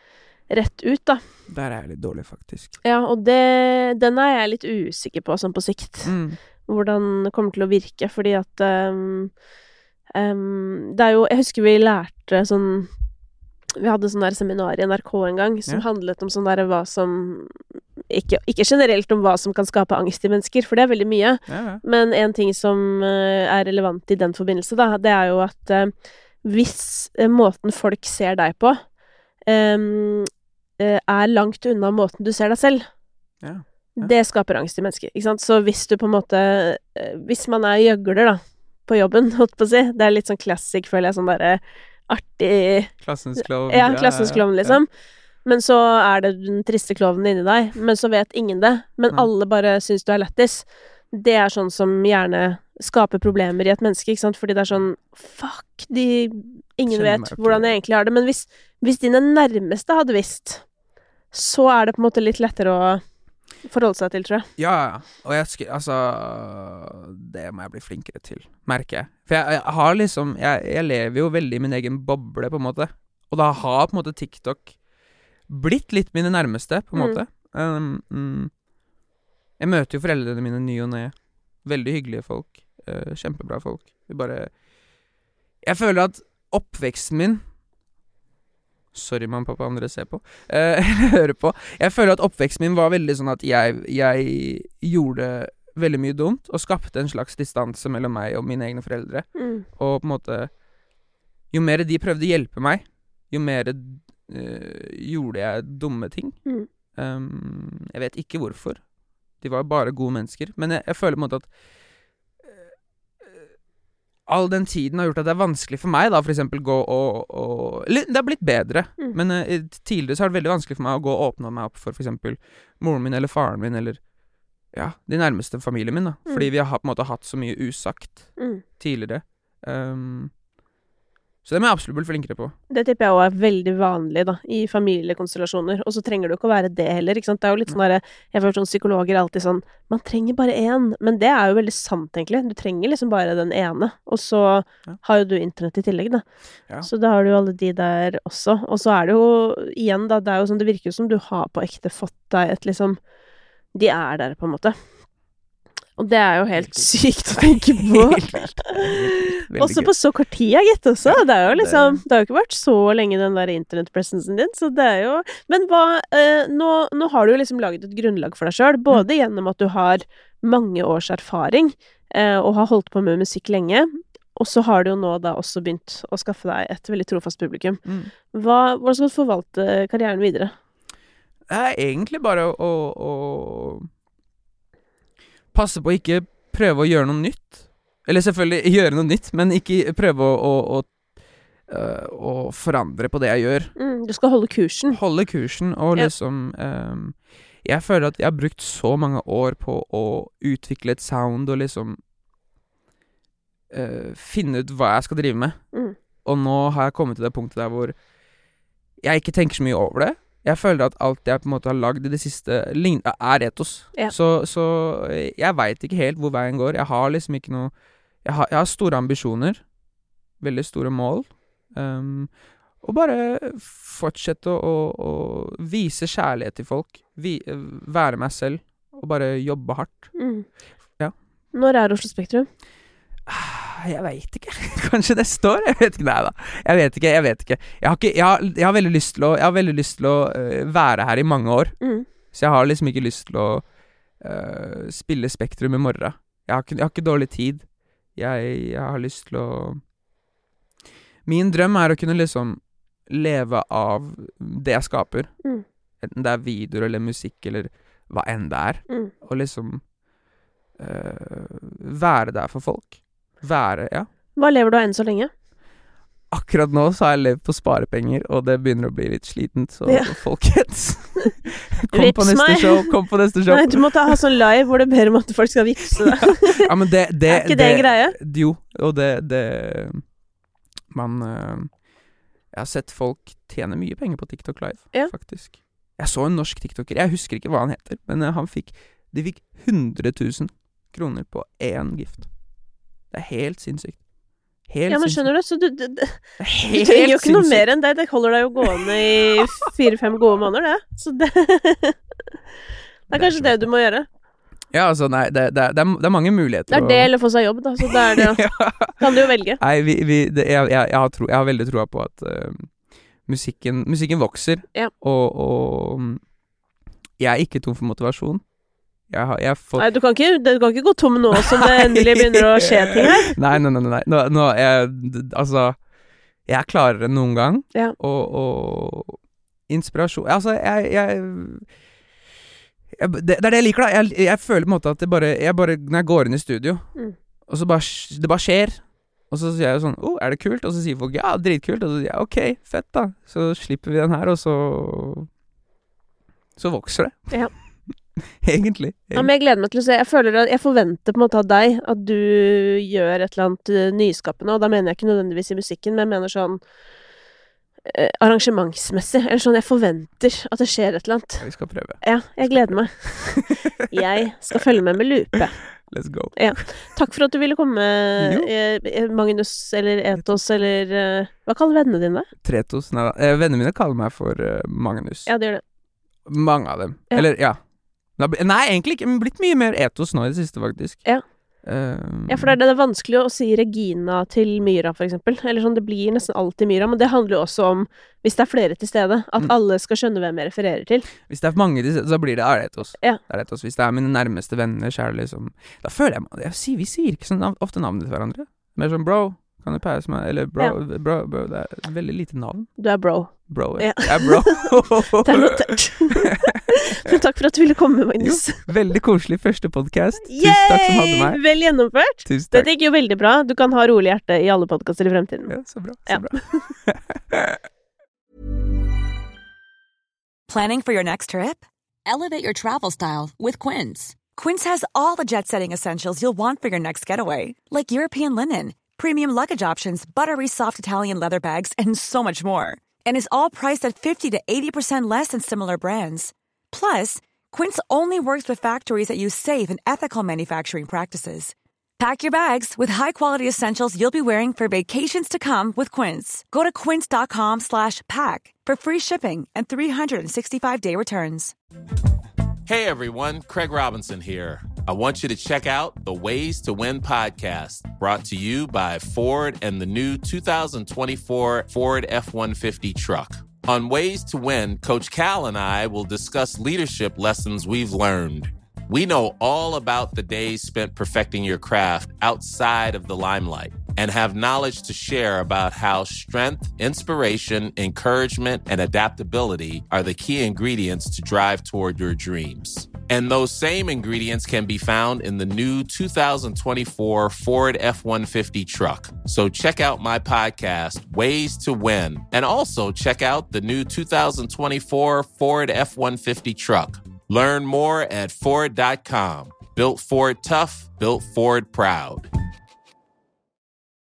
rett ut, da. Der er jeg litt dårlig, faktisk. Ja, og det, den er jeg litt usikker på, sånn på sikt. Mm. Hvordan det kommer til å virke, fordi at um, um, det er jo, jeg husker vi lærte sånn, vi hadde sånn der seminar i N R K en gang, som ja. handlet om sånn der hva som, ikke, ikke generelt om hva som kan skape angst i mennesker, for det er veldig mye, ja, ja. men en ting som uh, er relevant i den forbindelse da, det er jo at uh, hvis uh, måten folk ser deg på, um, uh, er langt unna måten du ser deg selv, ja. Ja. Det skaper angst i mennesker, ikke sant? Så hvis du på en måte, uh, hvis man er gjøgler da, på jobben, holdt på å si, det er litt sånn klassik, føler jeg, sånn der artig... Klassens klovn. Ja, klassens klovn, liksom. Ja. Men så er det den triste klovnen inni deg, men så vet ingen det. Men mm. alle bare synes du er lættis. Det er sånn som gjerne skaper problemer i et menneske, ikke sant? Fordi det er sånn, fuck, de, ingen Kjenner vet hvordan jeg egentlig har det. Men hvis, hvis dine nærmeste hadde visst, så er det på en måte litt lettere å forholde seg til, tror jeg. Ja, og jeg skri, altså, det må jeg bli flinkere til, merker jeg. For jeg, jeg har liksom, jeg, jeg lever jo veldig i min egen boble, på en måte. Og da har på en måte TikTok blitt litt mine nærmeste, på en måte. Mm. Um, mm. Jeg møter jo foreldrene mine ny og ned. Veldig hyggelige folk. Uh, kjempebra folk. Vi bare... Jeg føler at oppveksten min... Sorry, mamma og pappa, andre ser på. Uh, hører på. Jeg føler at oppveksten min var veldig sånn at jeg, jeg gjorde veldig mye dumt, og skapte en slags distanse mellom meg og mine egne foreldre. Mm. Og på en måte... Jo mer de prøvde å hjelpe meg, jo mer uh, gjorde jeg dumme ting. Mm. Um, jeg vet ikke hvorfor. De var bare gode mennesker. Men jeg, jeg føler på en måte at all den tiden har gjort at det er vanskelig for meg da, for eksempel gå og, og eller, det har blitt bedre, mm. men uh, tidligere så har det veldig vanskelig for meg å gå og åpne meg opp for for eksempel moren min eller faren min, eller ja, de nærmeste familien min da, mm. fordi vi har på en måte hatt så mye usagt mm. tidligere. Um, så det må jeg absolutt bli flinkere på. Det tipper jeg også er veldig vanlig da, i familiekonstellasjoner, og så trenger du ikke å være det heller, ikke sant? Det er jo litt sånn der, jeg har hørt sånn psykologer alltid sånn, man trenger bare en, men det er jo veldig sant egentlig, du trenger liksom bare den ene, og så ja. har jo du internett i tillegg da, ja. så da har du jo alle de der også, og så er det jo, igjen da, det er jo sånn, det virker jo som du har på ekte fått deg et liksom, de er der på en måte. Og det er jo helt sykt å tenke på. Også på så kort tid, gitt også. Det er jo liksom, det har jo ikke vært så lenge den der internettpresensen din, så det er jo... Men hva, eh, nå, nå har du jo liksom laget et grunnlag for deg selv, både mm. gjennom at du har mange års erfaring, eh, og har holdt på med musikk lenge, og så har du jo nå da også begynt å skaffe deg et veldig trofast publikum. Mm. Hva, hvordan skal du forvalte karrieren videre? Det er egentlig bare å... å, å passe på å ikke prøve å gjøre noe nytt. Eller selvfølgelig gjøre noe nytt, men ikke prøve å, å, å, uh, å forandre på det jeg gjør. Mm, du skal holde kursen. Holde kursen, og ja. liksom... Um, jeg føler at jeg har brukt så mange år på å utvikle et sound, og liksom uh, finne ut hva jeg skal drive med. Mm. Og nå har jeg kommet til det punktet der hvor jeg ikke tenker så mye over det. Jeg føler at alt jeg på en måte har lagd i det siste er etos. Ja. Så, så jeg vet ikke helt hvor veien går. Jeg har liksom ikke noe... Jeg har, jeg har store ambisjoner. Veldig store mål. Um, og bare fortsette å, å, å vise kjærlighet til folk. Vi, være meg selv. Og bare jobbe hardt. Mm. Ja. Når er Oslo Spektrum? Jeg vet ikke. Kanskje neste år? Jeg vet ikke. Nei da. Jeg vet ikke. Jeg vet ikke. Jeg har, ikke, jeg har, jeg har veldig lyst til å, jeg har veldig lyst til å uh, være her i mange år. Mm. Så jeg har liksom ikke lyst til å uh, spille Spektrum i morgen. Jeg har, ikke, jeg har ikke dårlig tid. Jeg, jeg har lyst til å... Min drøm er å kunne liksom leve av det jeg skaper. Mm. Enten det er videoer eller musikk eller hva enn det er. Mm. Og liksom uh, være der for folk. Være, ja. Hva lever du av enn så lenge? Akkurat nå så har jeg levd på sparepenger, og det begynner å bli litt slitent, så ja. folkens. kom Vips på neste meg. show, kom på neste show. Nei, du må ta, ha sånn live hvor det ber om at folk skal vipse deg. ja, men det, det, er ikke det, det en greie? Jo, og det, det man, uh, jeg har sett folk tjene mye penger på TikTok Live, ja. faktisk. Jeg så en norsk TikToker, jeg husker ikke hva han heter, men uh, han fikk, de fikk hundre tusen kroner på én gift. Det er helt sinnssykt. Helt ja, men skjønner du, så du, du, du, du Helt trenger jo ikke noe sinnssykt. mer enn det. Det holder deg jo gående i fire-fem gode måneder, det. Så det Det er kanskje det du må gjøre. Ja, altså, nei, det, det, er, det, er, det er mange muligheter. Det er det eller få seg jobb, da. Så det er det. ja. Kan du jo velge. Nei, vi, vi, det, jeg, jeg, jeg, har tro, jeg har veldig troa på at uh, musikken, musikken vokser, ja. og, og jeg er ikke tom for motivasjon. Jeg har, jeg får... Nei, du kan, ikke, du kan ikke gå tom nå som det endelig begynner å skje ting her. Nei, nei, nei, nei. Nå, nå jeg, altså, jeg er klarere enn noen gang, ja. og, og inspirasjon, altså, jeg, jeg, jeg det, det er det jeg liker da, jeg, jeg føler på en måte at det bare, jeg bare, når jeg går inn i studio, mm. og så bare, det bare skjer, og så sier jeg sånn, oh, er det kult? Og så sier folk, ja, dritkult, og så sier jeg, ok, fett da, så slipper vi den her, og så, så vokser det. Ja. Egentlig. Ja, men jeg gleder meg til å se. Jeg føler at jeg forventer på en måte av deg at du gjør et eller annet uh, nyskapende, og da mener jeg ikke nødvendigvis i musikken, men jeg mener sånn uh, arrangementsmessig. Eller sånn, jeg forventer at det skjer et eller annet. Ja, vi skal prøve. Ja, jeg gleder meg. Jeg skal følge med med lupe. Let's go. Ja. Takk for at du ville komme, uh, Magnus, eller Etos, eller uh, hva kaller vennene dine? Tretos, nei da. Eh, vennene mine kaller meg for uh, Magnus. Ja, det gjør det. Mange av dem. Ja. Eller, ja. Nei, egentlig ikke, men blitt mye mer etos nå i det siste, faktisk. Ja. Um, ja, for det er, det er vanskelig å si Regina til Myra, for eksempel. Eller sånn, det blir nesten alltid Myra, men det handler jo også om, hvis det er flere til stede, at mm. alle skal skjønne hvem jeg refererer til. Hvis det er mange til stede, så blir det, er det etos. Ja. Det er etos. Hvis det er mine nærmeste venner, så er det liksom, da føler jeg, jeg sier, vi sier ikke sånn nav- ofte navnet til hverandre. Mer sånn, bro, kan du passe meg? Eller bro, ja. bro, bro, det er veldig lite navn. Du er bro. Bro, ja. Jeg er bro. Det er notert. Men takk for at du ville komme, Magnus. Jo, veldig koselig første podcast. Tusen takk som hadde meg. Vel gjennomført. Tusen takk. Dette gikk jo veldig bra. Du kan ha rolig hjerte i alle podcaster i fremtiden. Ja, så bra, så ja. bra. Planning for your next trip? Elevate your travel style with Quince. Quince has all the jet-setting essentials you'll want for your next getaway, like European linen, premium luggage options, buttery soft Italian leather bags, and so much more. And is all priced at fifty to eighty percent less than similar brands. Plus, Quince only works with factories that use safe and ethical manufacturing practices. Pack your bags with high-quality essentials you'll be wearing for vacations to come with Quince. Go to quince.com slash pack for free shipping and three sixty-five day returns. Hey everyone, Craig Robinson here. I want you to check out the Ways to Win podcast, brought to you by Ford and the new two thousand twenty-four Ford F one fifty truck. On Ways to Win, Coach Cal and I will discuss leadership lessons we've learned. We know all about the days spent perfecting your craft outside of the limelight and have knowledge to share about how strength, inspiration, encouragement, and adaptability are the key ingredients to drive toward your dreams. And those same ingredients can be found in the new two thousand twenty-four Ford F one fifty truck. So check out my podcast, Ways to Win, and also check out the new two thousand twenty-four Ford F one fifty truck. Learn more at Ford dot com. Built Ford tough, built Ford proud.